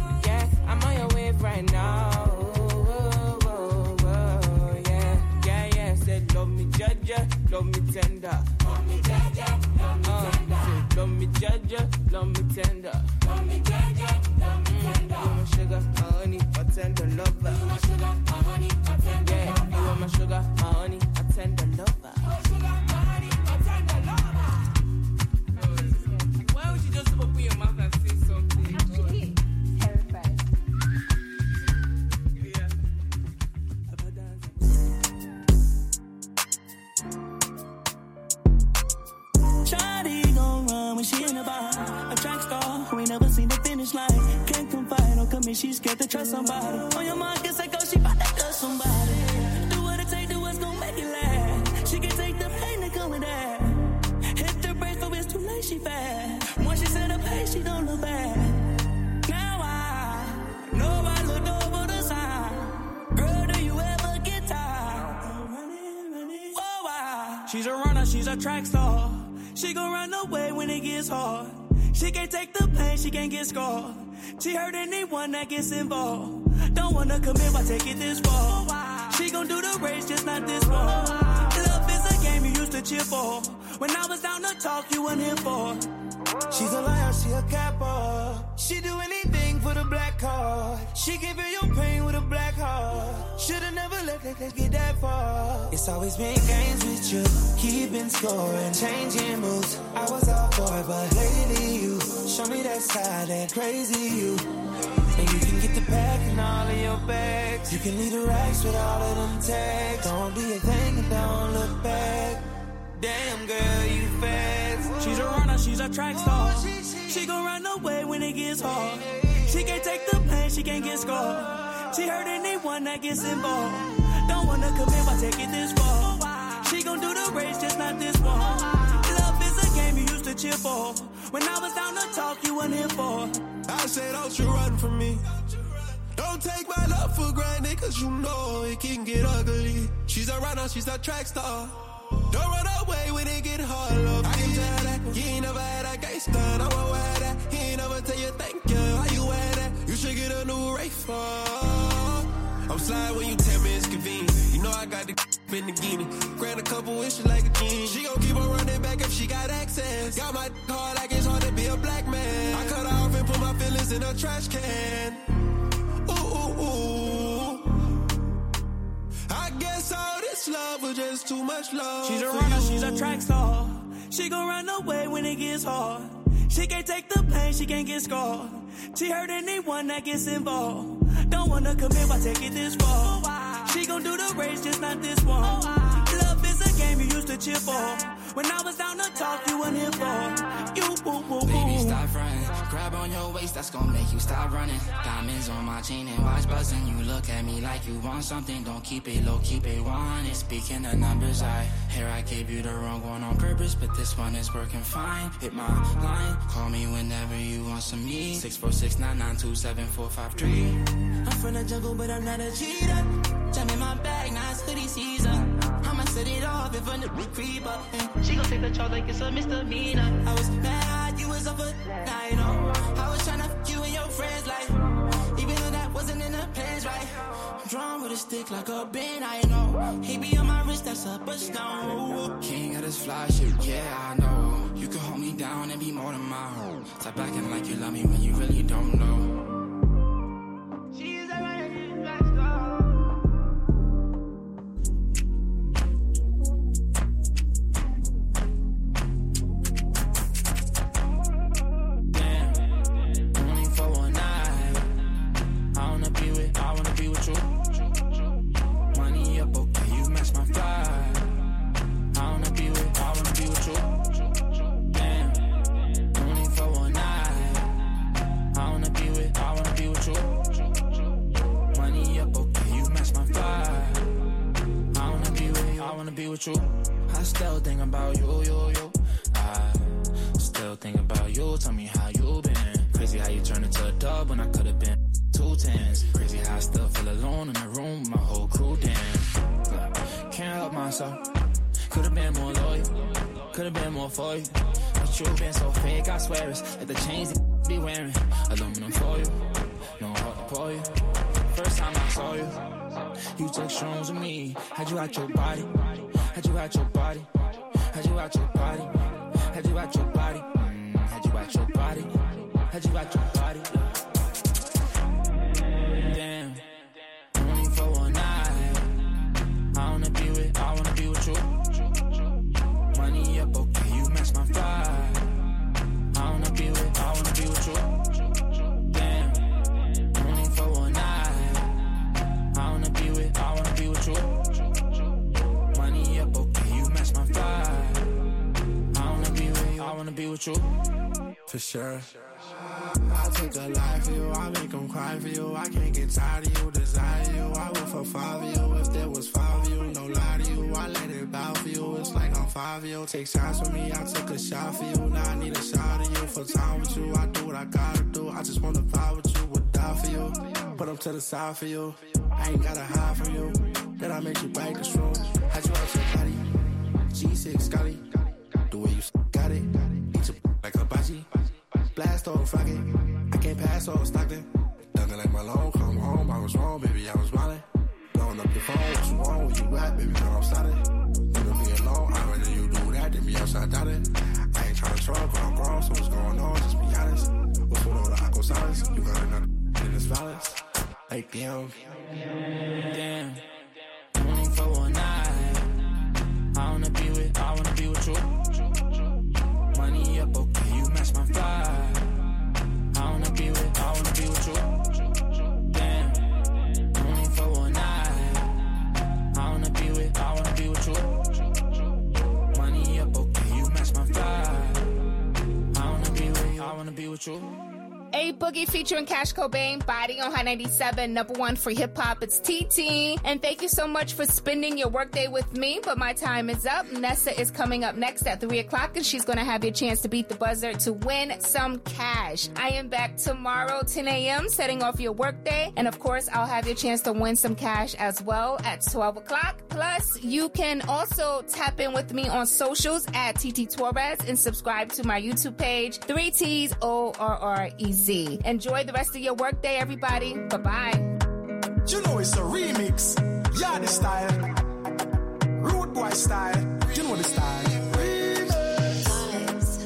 S15: me she's scared to trust somebody. On your mind, guess I go, she bout to touch somebody. Do what it take, do what's gonna make it last. She can take the pain that come with that. Hit the brakes, but it's too late, she fast. Once she set her pace, she don't look back. Now I know I looked over the side. Girl, do you ever get tired? Whoa, she's a runner, she's a track star. She gon' run away when it gets hard. She can't take the pain, she can't get scarred. She hurt anyone that gets involved. Don't wanna commit, why take it this far? She gon' do the race, just not this one. Love is a game you used to cheer for. When I was down to talk, you weren't here for.
S9: She's a liar, she a capper. She do anything for the black card. She give you your pain with a black heart. Should've never let that get that far. It's always been games with you, keeping score and changing moves. I was all for it, but lately you show me that side, that crazy you. And you can get the pack and all of your bags. You can leave the racks with all of them tags. Don't do your thing and don't look back. Damn girl, you fast.
S15: She's a runner, she's a track star. She gon' run away when it gets hard. She can't take the pain, she can't get scarred. She hurt anyone that gets involved. Don't wanna commit, why take it this far? She gon' do the race, just not this one. Love is a game you used to cheer for. When I was down to talk, you weren't here for.
S9: I said, don't you run from me. Don't take my love for granted, cause you know it can get ugly. She's a runner, she's a track star. Don't run away when it get hard, love. I can tell that you ain't never had a gangster. I won't wear that. He ain't never tell you thank you. How you wear that? You should get a new Ray for. I'm sliding when you tell me it's convenient. You know I got the in the guinea. Grant a couple wishes like a genie. She gon' keep on running back if she got access. Got my hard like it's hard to be a black man. I cut her off and put my feelings in a trash can. Ooh, ooh, ooh. I guess all this love was just too much love.
S15: She's a runner, she's a track star. She gon' run away when it gets hard. She can't take the pain, she can't get scarred. She hurt anyone that gets involved. Don't wanna commit, why take it this far? She gon' do the race, just not this one. Love is a game you used to cheer for. When I was down to talk, you weren't here for. You, woo, woo, woo.
S16: Baby, stop running. Grab on your waist, that's gon' make you stop running. Diamonds on my chain and watch buzzing. You look at me like you want something. Don't keep it low, keep it honest. Speaking of numbers, I gave you the wrong one on purpose, but this one is working fine. Hit my line, call me whenever you want some me. 646-992-7453.
S9: I'm from the jungle, but I'm not a cheater. Jump in my bag, now it's hoodie season. I'ma set it off if a nigga creep up. And she gon' take the charge like it's a misdemeanor. I was mad, you was up a night, I was tryna fuck you and your friends, like, even though that wasn't in the plans, right? I'm drawn with a stick like a band, I know. He be on my wrist, that's up a stone.
S16: King of this fly shit, yeah, I know. You can hold me down and be more than my hoe. Stop acting like you love me when you really don't know.
S9: She's a runner.
S16: I still think about you. I still think about you. Tell me how you been. Crazy how you turned into a dub when I could've been 2 tens. Crazy how I still feel alone in the room with my whole crew. Damn, can't help myself. Could've been more loyal. Could've been more for you. But you been so fake, I swear it's like the chains they be wearing. Aluminum for you. No heart to pour you. First time I saw you, you took shrooms with me. Had you out your body. Had you out your body. Had you out your body. Had you out your body. Had you out your body. Had you out your body. Damn. Only for one night. I wanna be with you. Money up, okay, you match my vibe. I wanna be with you. Damn. Only for one night. I wanna be with you. Money up, okay, you match my vibe. I wanna be with you.
S9: For sure.
S35: I take a life for you, I make them cry for you. I can't get tired of you, desire you. I would for 5 of you if there was 5 of you. No lie to you, I let it bow for you. It's like I'm 5 of you. Take shots with me, I took a shot for you. Now I need a shot of you for time with you. I do what I gotta do. I just wanna vibe with you, would die for you. Put them to the side for you. I ain't gotta hide from you. Then I make you break the room. Had you out your body. G6 Scotty. The way you got it. Eat your like a baji. Blast on Friday. I can't pass on Stockton. Nothing like my long come home. I was wrong, baby. I was wildin'. Blowing up your phone. What you want? Where you at, baby? Girl, I'm sliding. You don't be alone. I'd rather you do that than be outside doubting. I ain't trying to talk. I'm grown. So what's going on? Just be honest. What's with all the aqua silence? You got enough in this violence. Like, damn.
S16: 24 one night. I wanna be with you. Money up, okay, you match my fly. I wanna be with you. Damn, 24 one night. I wanna be with you. Money up, okay, you match my fly. I wanna be with you.
S11: A Boogie featuring Cash Cobain, Body on Hot 97, #1 for hip hop. It's TT. And thank you so much for spending your workday with me. But my time is up. Nessa is coming up next at 3 o'clock, and she's going to have your chance to beat the buzzer to win some cash. I am back tomorrow, 10 a.m., setting off your workday. And of course, I'll have your chance to win some cash as well at 12 o'clock. Plus, you can also tap in with me on socials at TT Torres and subscribe to my YouTube page, 3T's ORREZ. Enjoy the rest of your workday, everybody. Bye-bye.
S1: You know it's a remix. Yardie style. Rude boy style. You know the style. Remix.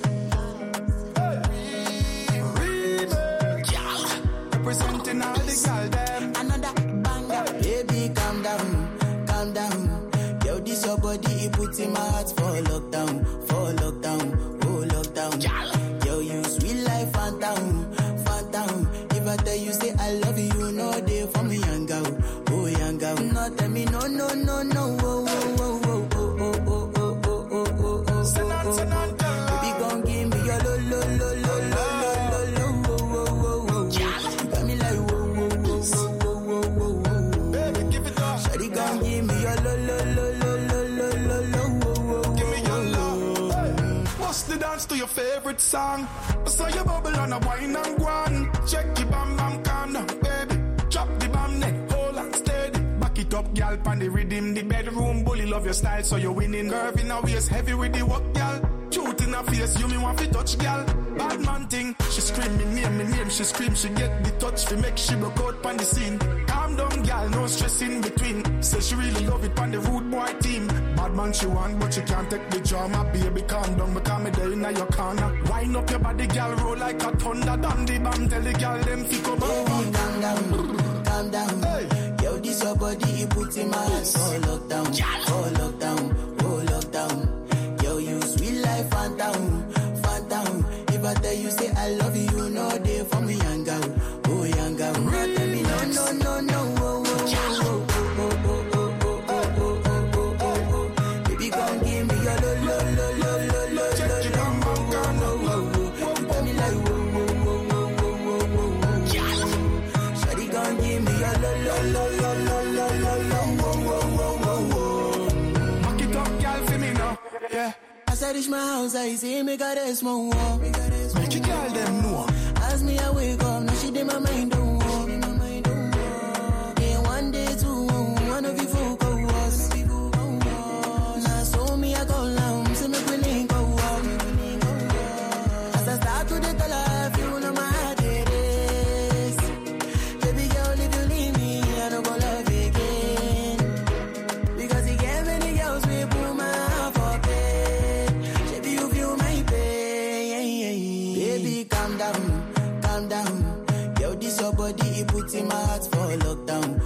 S1: Remix. Yeah. Representing all the girl them.
S9: Another banger. Baby, calm down. Calm down. Yo, this your body, it puts in my heart for lockdown. For lockdown. Oh, lockdown. Yeah. Yo, you sweet life, phantom. If I tell you say I love you, no day for me, young girl. Oh, young girl. No, tell me no, no, no, no. Oh, oh, oh, oh, oh, oh, oh, oh, oh, oh, oh. Baby, gon' give me your lo, lo, lo, lo, lo, lo, lo, lo, oh, oh, oh, oh. You got me like whoa, whoa, whoa, whoa, whoa, whoa, whoa. Baby, give it up. Shawty gon' give me your lo, lo, lo, lo, lo, lo, lo, lo, oh, oh,
S1: give me your love. Bust the dance to your favorite song. So you bubble on a wine and guan. Check your bam bam, calm down, baby. Drop the bam neck, hold on steady. Back it up, gal, pan the rhythm. The bedroom bully, love your style, so you're winning. Curve in a waist, heavy with the work, gal. Truth in her face, you me want to touch, gal. Bad man thing, she scream me name, she scream, she get the touch, fi make she broke out pan the scene. Calm down, gal, no stress in between. Say she really love it pan the rude boy team. Bad man she want, but she can't take the drama. Baby, calm down, because me there in your corner. Wind up your body, gal, roll like a thunder. Down the bam, tell the gal, them fi come over.
S9: Calm down, calm down. Hey. Yo, this your body, it puts in my heart for lockdown. Oh, lockdown, oh, lockdown. Yo, you sweet life, phantom, phantom. If I tell you say I love you, no day for me, young girl. Oh, young girl. No, tell me no, no, no, no. Oh, oh, oh, oh, oh, oh, oh, oh, oh, oh, oh, oh, oh. Baby, come give me your lo, lo, lo, lo, lo, lo, lo, lo, lo. You got me like whoa, whoa, whoa, whoa, whoa, whoa, whoa. Shawty, come give me your lo, lo, lo, lo, lo, lo, lo, lo, whoa, whoa, whoa, whoa.
S1: Back it up, gal, for me now. Yeah.
S9: As I reach my house, I see me got a small wall.
S1: Make you call them know.
S9: As me I wake up, now she did my mind don't walk. Then one day two, one of you folk go was. Now so me I go down, so me we link go walk. As I start to the tell her, you know my heart it is. Baby girl, if you leave me, I don't go love again. Because you get many girls, we put my heart for bed. Baby, you feel my pain. Baby, calm down, calm down. Yo, this your body, it puts in my heart for lockdown,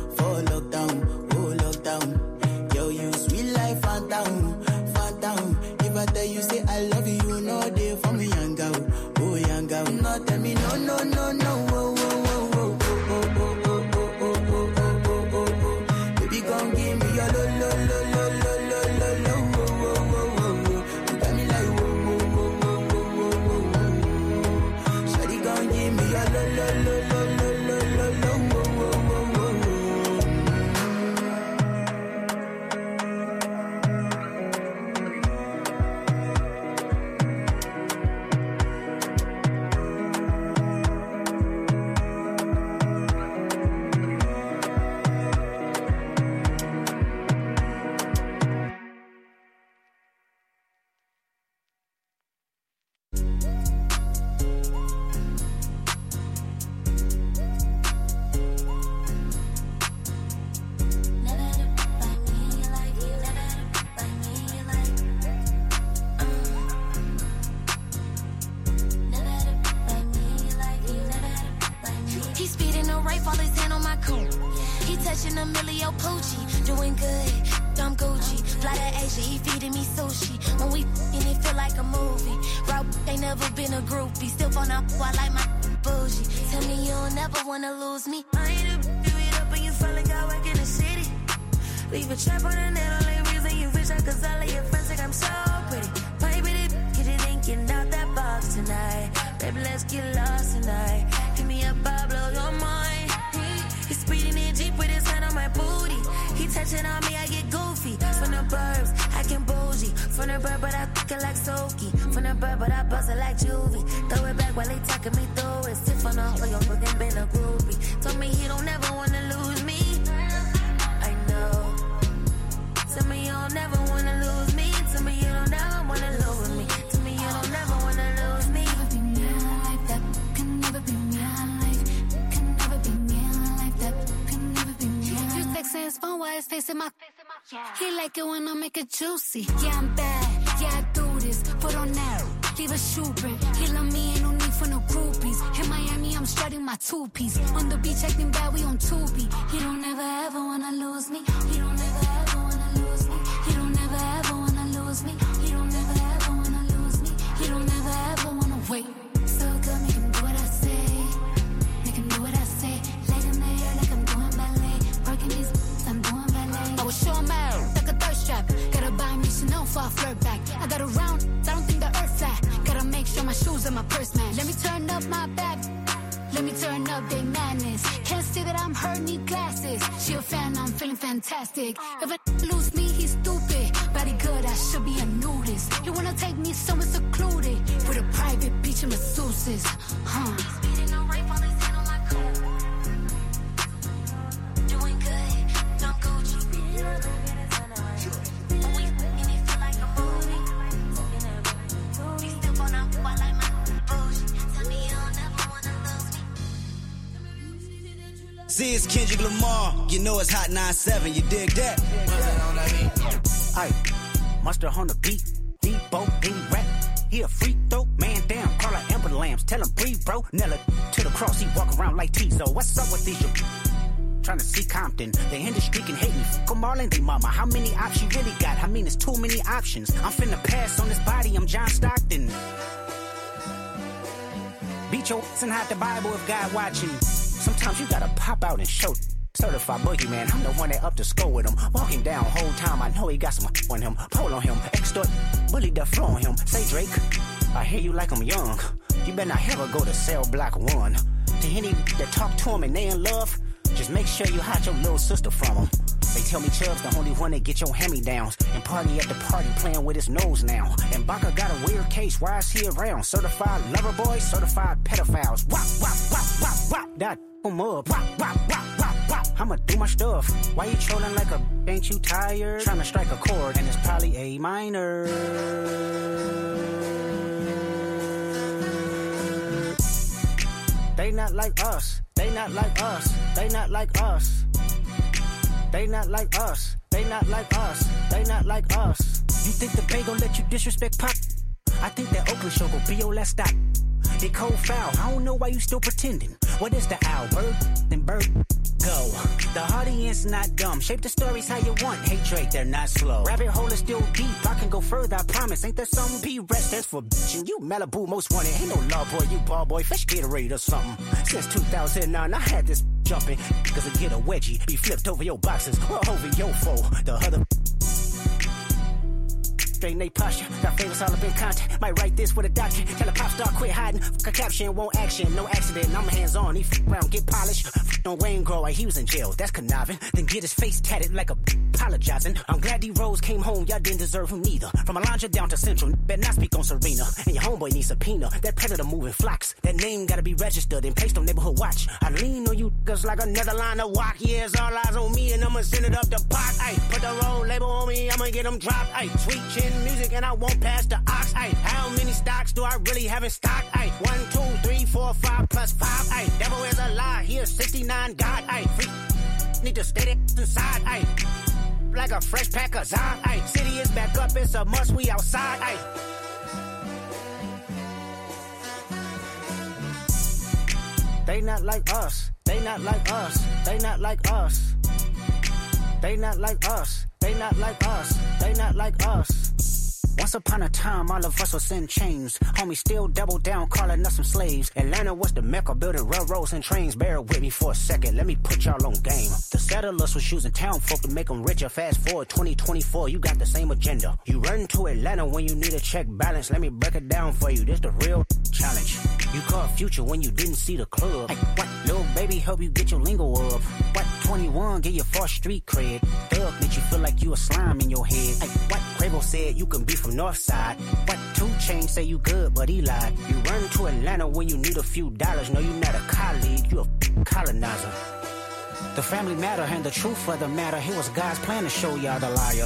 S9: oh, lockdown. Yo, you sweet life, phantom, phantom. If I tell you say I love you, no day for me, young girl, oh, young girl. No, tell me no, no, no, no, oh, oh, oh, oh, oh, oh, oh, oh, oh, oh, oh, oh, oh. Baby, come give me your lo, lo, lo, lo, lo, lo, lo, lo, oh, oh, oh, oh, oh. You got me like whoa, whoa, whoa, whoa, whoa, whoa, whoa. Shawty, come give me your
S2: touching Emilio Pucci, doing good. I'm Gucci, fly to Asia, he feeding me sushi. When we f***ing, it feel like a movie. Rob ain't never been a groupie, still phone up while I like my bougie. Tell me you don't never wanna lose me. I ain't a do it up and you feel like I work in the city. Leave a trap on the net, only reason you rich, cause all of your friends think I'm so pretty. Play with it, get it in, getting out that box tonight. Baby, let's get lost tonight. Hit me up, I'll blow your mind. He's speeding in Jeep with his hand on my booty. He touching on me, I get goofy. From the burbs, I can bougie. From the bird, but I fuck it like Soaky. From the bird, but I bust it like Juvie. Throw it back while they talking me through it. Sit on the young fucking been a groupie. Told me he don't never wanna lose me. I know. Tell me you don't never wanna lose me. Tell me you don't never wanna lose me. Tell me you don't never wanna lose me. Never be me like that. Can never be me like. Can never be me like that. Can never be me. You texting his phone while his face in my. He like it when I make it juicy. Yeah, I'm bad. Yeah, I do this. Put on that. Leave a shoe print. He love me, ain't no need for no groupies. In Miami, I'm strutting my two-piece. On the beach, acting bad, we on Tubi. He don't ever ever wanna lose me. He don't ever ever wanna lose me. He don't ever ever wanna lose me. He don't ever ever wanna lose me. He don't ever ever wanna wait. So good, make him do what I say. Make him do what I say. Leg in the air like I'm doing ballet. Working these I'm doing ballet. I was sure I'm out, like a thirst trap. Gotta buy me Chanel for a flirt back. I got around, I don't think the earth flat. Gotta make sure my shoes and my purse match. Let me turn up my back. Let me turn up their madness. Can't say that I'm her, need glasses. She a fan, I'm feeling fantastic. If I lose me, he's stupid. Body good, I should be a nudist. You wanna take me somewhere secluded with a private beach and masseuses, huh? Doing good, I'm Gucci.
S4: See, it's Kendrick Lamar. You know it's Hot 97. You dig that?
S17: Aye, Mustard on the beat. Debo, he rap. He a free throw. Man down, call her Amber Lambs. Tell him breathe, bro. Nella to the cross. He walk around like Tizo. What's up with these? Trying to see Compton. The industry can hate me. Fuck 'em all and they mama. How many options you really got? I mean, it's too many options. I'm finna pass on this body. I'm John Stockton. Beat your ass and hide the Bible if God watching. Sometimes you gotta pop out and show. Certified boogeyman, I'm the one that up to score with him. Walking down whole time, I know he got some on him. Pull on him, extort, bully the flow on him. Say Drake, I hear you like I'm young. You better not ever go to cell block 1. To any that talk to him and they in love, just make sure you hide your little sister from him. They tell me Chubb's the only one that get your hand-me-downs. And party at the party playing with his nose now. And Baca got a weird case, why is he around? Certified lover boys, certified pedophiles. Wop, wop, wop, wop, wop. That him up. Wop, wop, wop, wop, wop. I'ma do my stuff. Why you trolling like a ain't you tired? Trying to strike a chord and it's probably A minor. They not like us. They not like us. They not like us. They not like us. They not like us. They not like us. You think the Bay gon' let you disrespect Pop? I think that Oakland show gon' be your last stop. They cold foul. I don't know why you still pretending. What is the owl? Bird? Then bird. Go. The audience not dumb. Shape the stories how you want. Hey Drake, they're not slow. Rabbit hole is still deep. I can go further, I promise. Ain't there something P-Rest that's for bitchin'? You Malibu most wanted. Ain't no law boy, you ball boy. Fish Gatorade or something. Since 2009, I had this jumping. Cause I get a wedgie. Be flipped over your boxes or over your foe. The other straighten they posture. Got favors all up in contact. Might write this with a doctor. Tell a pop star quit hiding. Fuck a caption, won't action. No accident. I'm hands on. He around, get polished. On Wayne Grow, he was in jail. That's conniving. Then get his face tatted like a apologizing. I'm glad D-Rose came home. Y'all didn't deserve him neither. From Alondra down to Central. Better not speak on Serena. And your homeboy needs subpoena. That predator moving flocks. That name gotta be registered and placed on neighborhood watch. I lean on you cause like another line of walk. Yeah, it's all eyes on me and I'ma send it up the pot. Ay, put the roll label on me. I'ma get them dropped. Ay, sweet chin music and I won't pass the ox. Ay, how many stocks do I really have in stock? Ay, 1, 2, 3, 4, 5 plus 5. Ay, devil is a lie. Here's 69 God. Ay, free need to stay inside. Ay, like a fresh pack of Zod. Ay, city is back up. It's a must. We outside. Ay. They not like us. They not like us. They not like us. They not like us. They not like us. They not like us. Once upon a time, all of us was in chains. Homie still double down, calling us some slaves. Atlanta was the mecca, building railroads and trains. Bear with me for a second, let me put y'all on game. The settlers was using town folk to make them richer. Fast forward 2024, you got the same agenda. You run to Atlanta when you need a check balance. Let me break it down for you, this the real challenge. You caught Future when you didn't see the club. Hey, what? Little baby help you get your lingo up. What? 21 get your false street cred. Thug make you feel like you a slime in your head. Hey, what? Quavo said you can be from Northside. What? 2 Chainz say you good, but he lied. You run to Atlanta when you need a few dollars. No, you not a colleague, you a colonizer. The family matter and the truth of the matter. It was God's plan to show y'all the liar.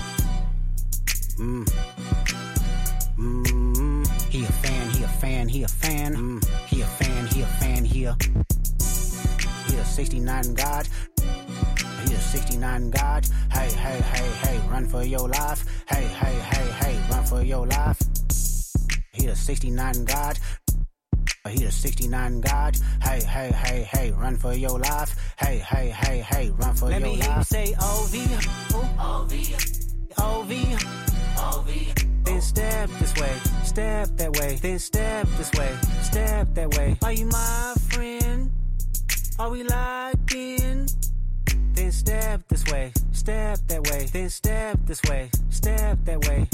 S17: He a fan, he a fan, he a fan. He a fan, he a fan, he a 69 God. He a 69 God. Hey, hey, hey, hey, run for your life. Hey, hey, hey, hey, run for your life. He a 69 God. He a 69 God. Hey, hey, hey, hey, run for your life. Hey, hey, hey, hey, run for your life. Let me hear you say OV. OV. OV. OV. Then step this way, step that way. Then step this way, step that way. Are you my friend? Are we locked in? Then step this way, step that way. Then step this way, step that way.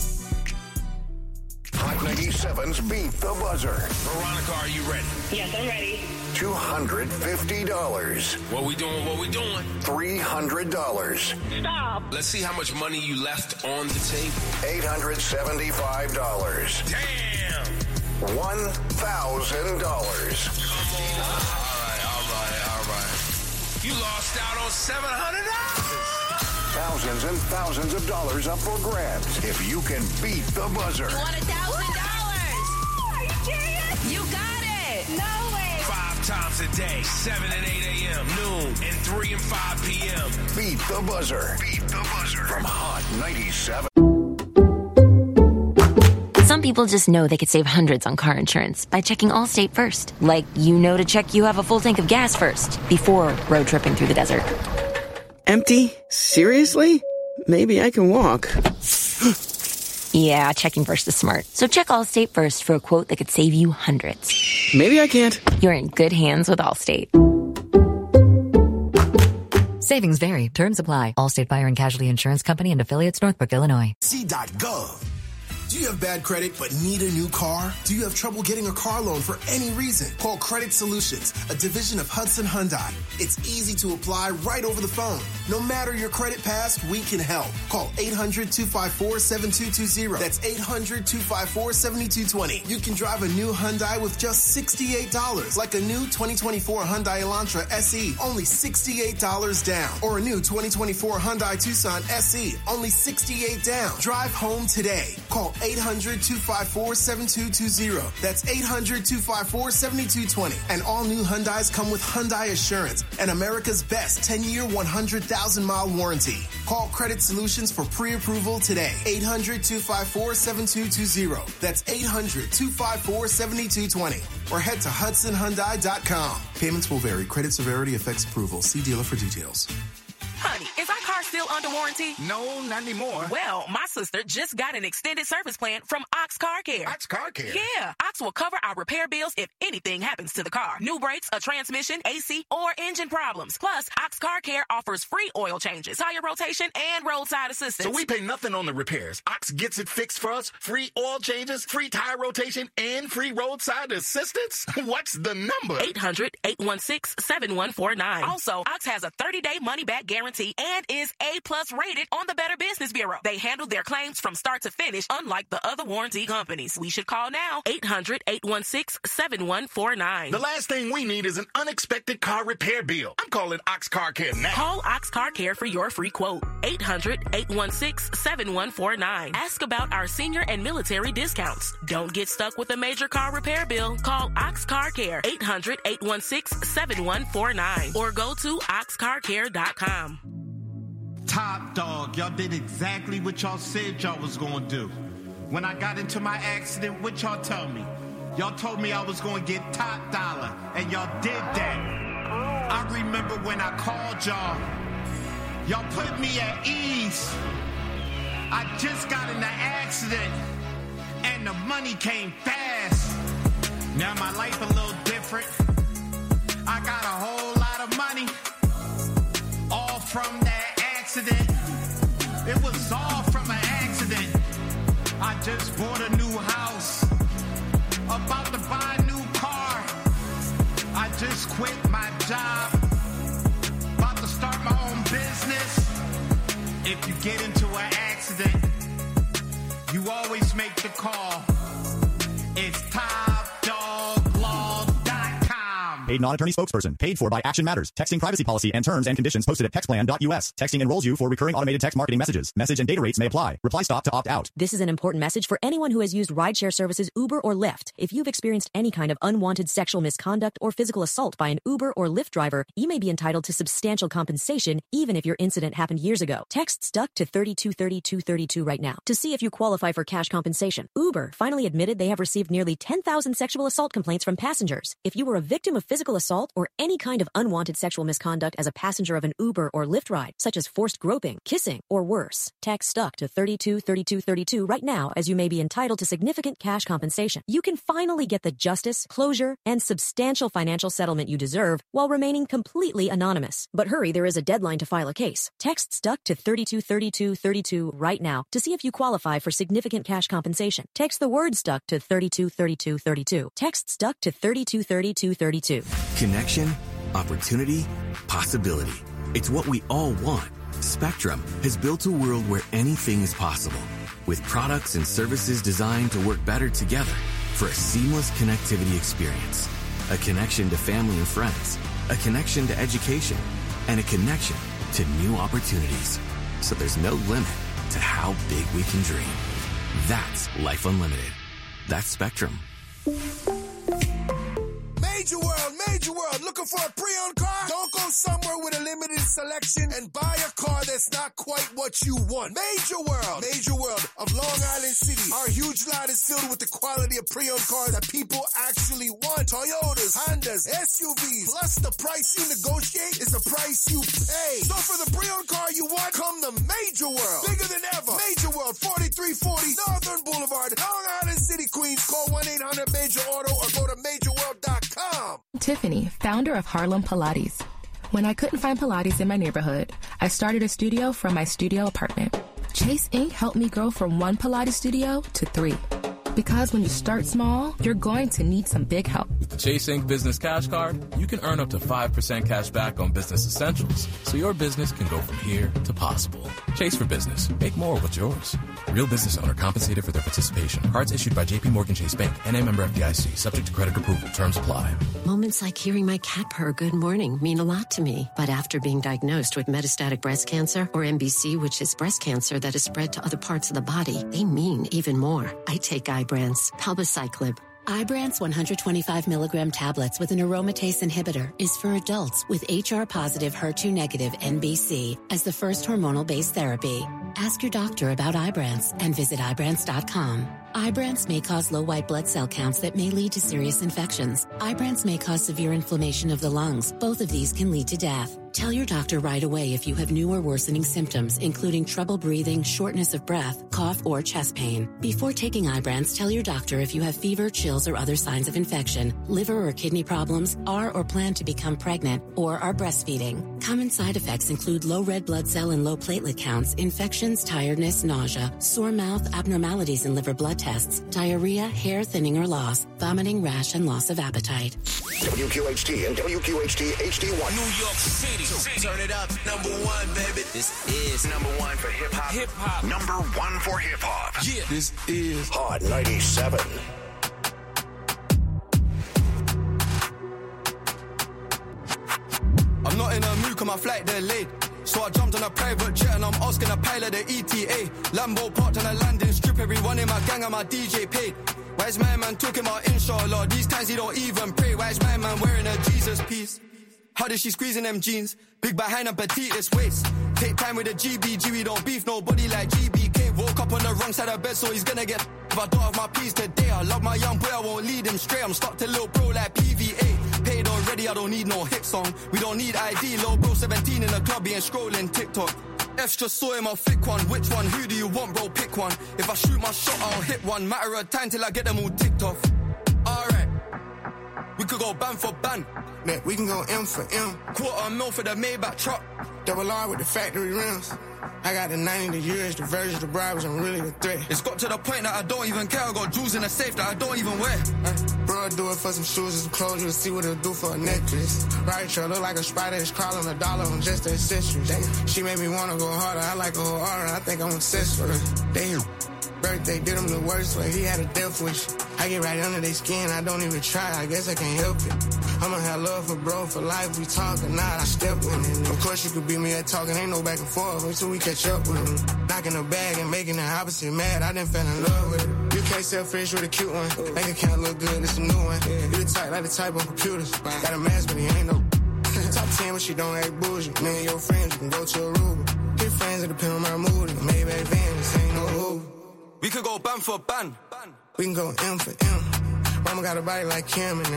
S3: Hot 97's Beat the Buzzer.
S14: Veronica, are you ready?
S5: Yes, I'm ready.
S3: $250.
S14: What we doing? What we doing?
S3: $300.
S5: Stop.
S14: Let's see how much money you left on the table.
S3: $875.
S14: Damn.
S3: $1,000.
S14: Come on. All right. You lost out on $700.
S3: Thousands and thousands of dollars up for grabs if you can beat the buzzer.
S6: You want $1,000?
S5: Are you serious?
S6: You got it.
S5: No way.
S14: 5 times a day, 7 and 8 a.m., noon, and 3 and 5 p.m.
S3: Beat the buzzer. Beat the buzzer. From Hot 97.
S7: Some people just know they could save hundreds on car insurance by checking Allstate first. Like, to check you have a full tank of gas first before road tripping through the desert.
S8: Empty? Seriously? Maybe I can walk.
S7: Yeah, checking first is smart. So check Allstate first for a quote that could save you hundreds.
S8: Maybe I can't.
S7: You're in good hands with Allstate.
S18: Savings vary. Terms apply. Allstate Fire and Casualty Insurance Company and Affiliates, Northbrook, Illinois.
S1: C.gov. Do you have bad credit but need a new car? Do you have trouble getting a car loan for any reason? Call Credit Solutions, a division of Hudson Hyundai. It's easy to apply right over the phone. No matter your credit past, we can help. Call 800-254-7220. That's 800-254-7220. You can drive a new Hyundai with just $68, like a new 2024 Hyundai Elantra SE, only $68 down. Or a new 2024 Hyundai Tucson SE, only $68 down. Drive home today. Call 800-254-7220. That's 800-254-7220. And all new Hyundais come with Hyundai Assurance and America's best 10-year, 100,000-mile warranty. Call Credit Solutions for pre-approval today. 800-254-7220. That's 800-254-7220. Or head to HudsonHyundai.com. Payments will vary. Credit severity affects approval. See dealer for details.
S19: Honey, is our car
S10: car still under warranty?
S33: No, not anymore.
S10: Well, my sister just got an extended service plan from Ox Car Care.
S33: Ox Car Care?
S10: Yeah. Ox will cover our repair bills if anything happens to the car. New brakes, a transmission, AC, or engine problems. Plus, Ox Car Care offers free oil changes, tire rotation, and roadside assistance.
S33: So we pay nothing on the repairs. Ox gets it fixed for us. Free oil changes, free tire rotation, and free roadside assistance? What's the number?
S10: 800-816-7149. Also, Ox has a 30-day money-back guarantee and is A+ rated on the Better Business Bureau. They handle their claims from start to finish, unlike the other warranty companies. We should call now. 800-816-7149.
S33: The last thing we need is an unexpected car repair bill. I'm calling Ox Car Care now.
S10: Call Ox Car Care for your free quote. 800-816-7149. Ask about our senior and military discounts. Don't get stuck with a major car repair bill. Call Ox Car Care. 800-816-7149. Or go to oxcarcare.com.
S33: Top dog, y'all did exactly what y'all said y'all was gonna do. When I got into my accident, what y'all tell me? Y'all told me I was gonna get top dollar, and y'all did that. I remember when I called y'all. Y'all put me at ease. I just got in the accident, and the money came fast. Now my life a little different. I got a whole lot of money, all from that accident. It was all from an accident. I just bought a new house, about to buy a new car. I just quit my job, about to start my own business. If you get into an accident, you always make the call. It's TopDogLaw.com.
S19: Paid non-attorney spokesperson. Paid for by Action Matters. Texting privacy policy and terms and conditions posted at textplan.us. Texting enrolls you for recurring automated text marketing messages. Message and data rates may apply. Reply stop to opt out.
S20: This is an important message for anyone who has used rideshare services Uber or Lyft. If you've experienced any kind of unwanted sexual misconduct or physical assault by an Uber or Lyft driver, you may be entitled to substantial compensation even if your incident happened years ago. Text STUCK to 323232 right now to see if you qualify for cash compensation. Uber finally admitted they have received nearly 10,000 sexual assault complaints from passengers. If you were a victim of physical assault or any kind of unwanted sexual misconduct as a passenger of an Uber or Lyft ride, such as forced groping, kissing, or worse, text STUCK to 323232 right now as you may be entitled to significant cash compensation. You can finally get the justice, closure, and substantial financial settlement you deserve while remaining completely anonymous. But hurry, there is a deadline to file a case. Text STUCK to 323232 right now to see if you qualify for significant cash compensation. Text the word STUCK to 323232. Text STUCK to 323232.
S21: Connection, opportunity, possibility. It's what we all want. Spectrum has built a world where anything is possible, with products and services designed to work better together for a seamless connectivity experience. A connection to family and friends, a connection to education, and a connection to new opportunities. So there's no limit to how big we can dream. That's Life Unlimited. That's Spectrum.
S1: Major World, looking for a pre-owned car? Don't go somewhere with a limited selection and buy a car that's not quite what you want. Major World of Long Island City. Our huge lot is filled with the quality of pre-owned cars that people actually want. Toyotas, Hondas, SUVs, plus the price you negotiate is the price you pay. So for the pre-owned car you want, come to Major World. Bigger than ever. Major World, 4340 Northern Boulevard, Long Island City, Queens. Call 1-800-MAJOR-AUTO or go to MajorWorld.com.
S22: Tiffany, founder of Harlem Pilates. When I couldn't find Pilates in my neighborhood, I started a studio from my studio apartment. Chase Inc. helped me grow from 1 Pilates studio to 3. Because when you start small, you're going to need some big help.
S16: With the Chase Inc. Business Cash Card, you can earn up to 5% cash back on business essentials, so your business can go from here to possible. Chase for Business. Make more what's yours. Real business owner compensated for their participation. Cards issued by J.P. Morgan Chase Bank. N.A. member FDIC. Subject to credit approval. Terms apply.
S23: Moments like hearing my cat purr good morning mean a lot to me. But after being diagnosed with metastatic breast cancer, or MBC, which is breast cancer that is spread to other parts of the body, they mean even more. I take Ibrance, palbociclib. Ibrance 125 milligram tablets with an aromatase inhibitor is for adults with HR-positive, HER2-negative MBC as the first hormonal-based therapy. Ask your doctor about Ibrance and visit Ibrance.com. Ibrance may cause low white blood cell counts that may lead to serious infections. Ibrance may cause severe inflammation of the lungs. Both of these can lead to death. Tell your doctor right away if you have new or worsening symptoms, including trouble breathing, shortness of breath, cough, or chest pain. Before taking Ibrance, tell your doctor if you have fever, chills, or other signs of infection, liver or kidney problems, are or plan to become pregnant, or are breastfeeding. Common side effects include low red blood cell and low platelet counts, infections, tiredness, nausea, sore mouth, abnormalities in liver blood tests, diarrhea, hair thinning or loss, vomiting, rash, and loss of appetite.
S3: WQHT and WQHT HD1.
S14: New York City.
S11: Turn it up. Number one, baby.
S3: This is number one for hip hop.
S14: Hip hop.
S3: Number one for hip hop.
S14: Yeah.
S1: This is
S3: Hot 97.
S1: I'm not in a mood, cause my flight delayed. So I jumped on a private jet and I'm asking a pilot the ETA. Lambo parked on a landing strip, everyone in my gang and my DJ paid. Why is my man talking about inshallah? These times he don't even pray. Why is my man wearing a Jesus piece? How did she squeeze in them jeans? Big behind and petite this waist. Take time with the GBG, we don't beef nobody like GBK. Woke up on the wrong side of bed, so he's gonna get if I don't have my peace today. I love my young boy, I won't lead him straight. I'm stuck to little bro like PVA. Paid already, I don't need no hit song. We don't need ID, little bro 17 in the club, he ain't scrolling TikTok. F's just saw him, I'll flick one. Which one? Who do you want, bro? Pick one. If I shoot my shot, I'll hit one. Matter of time till I get them all ticked off. Alright. We could go ban for ban.
S11: That we can go M for M.
S1: $250,000 for the Maybach truck.
S11: Double R with the factory rims. I got the 90, the years, the versions, the bribes, I'm really a threat.
S1: It's got to the point that I don't even care. I got jewels in the safe that I don't even wear.
S11: Bro, I do it for some shoes and some clothes. You'll see what it'll do for a necklace. Right, truck look like a spider. It's crawling $1 on just the accessories. She made me want to go harder. I like a whole aura. I think I'm obsessed with her. Damn. Birthday did him the worst way. He had a death wish. I get right under their skin. I don't even try. I guess I can't help it. I'ma have love for bro for life. We talk or not. I step with it. Of course you could beat me at talking. Ain't no back and forth until we catch up with him. Knocking the bag and making the opposite mad. I done fell in love with it. You can't sell fish with a cute one. Bank account look good. It's a new one. You the type like the type of computers. Got a mask but he ain't no. Top 10 but she don't act bougie. Me and your friends you can go to Aruba. Get friends that depend on my mood. Maybe van. This ain't no Uber.
S1: We could go ban for ban.
S11: We can go M for M. Mama got a body like Kim and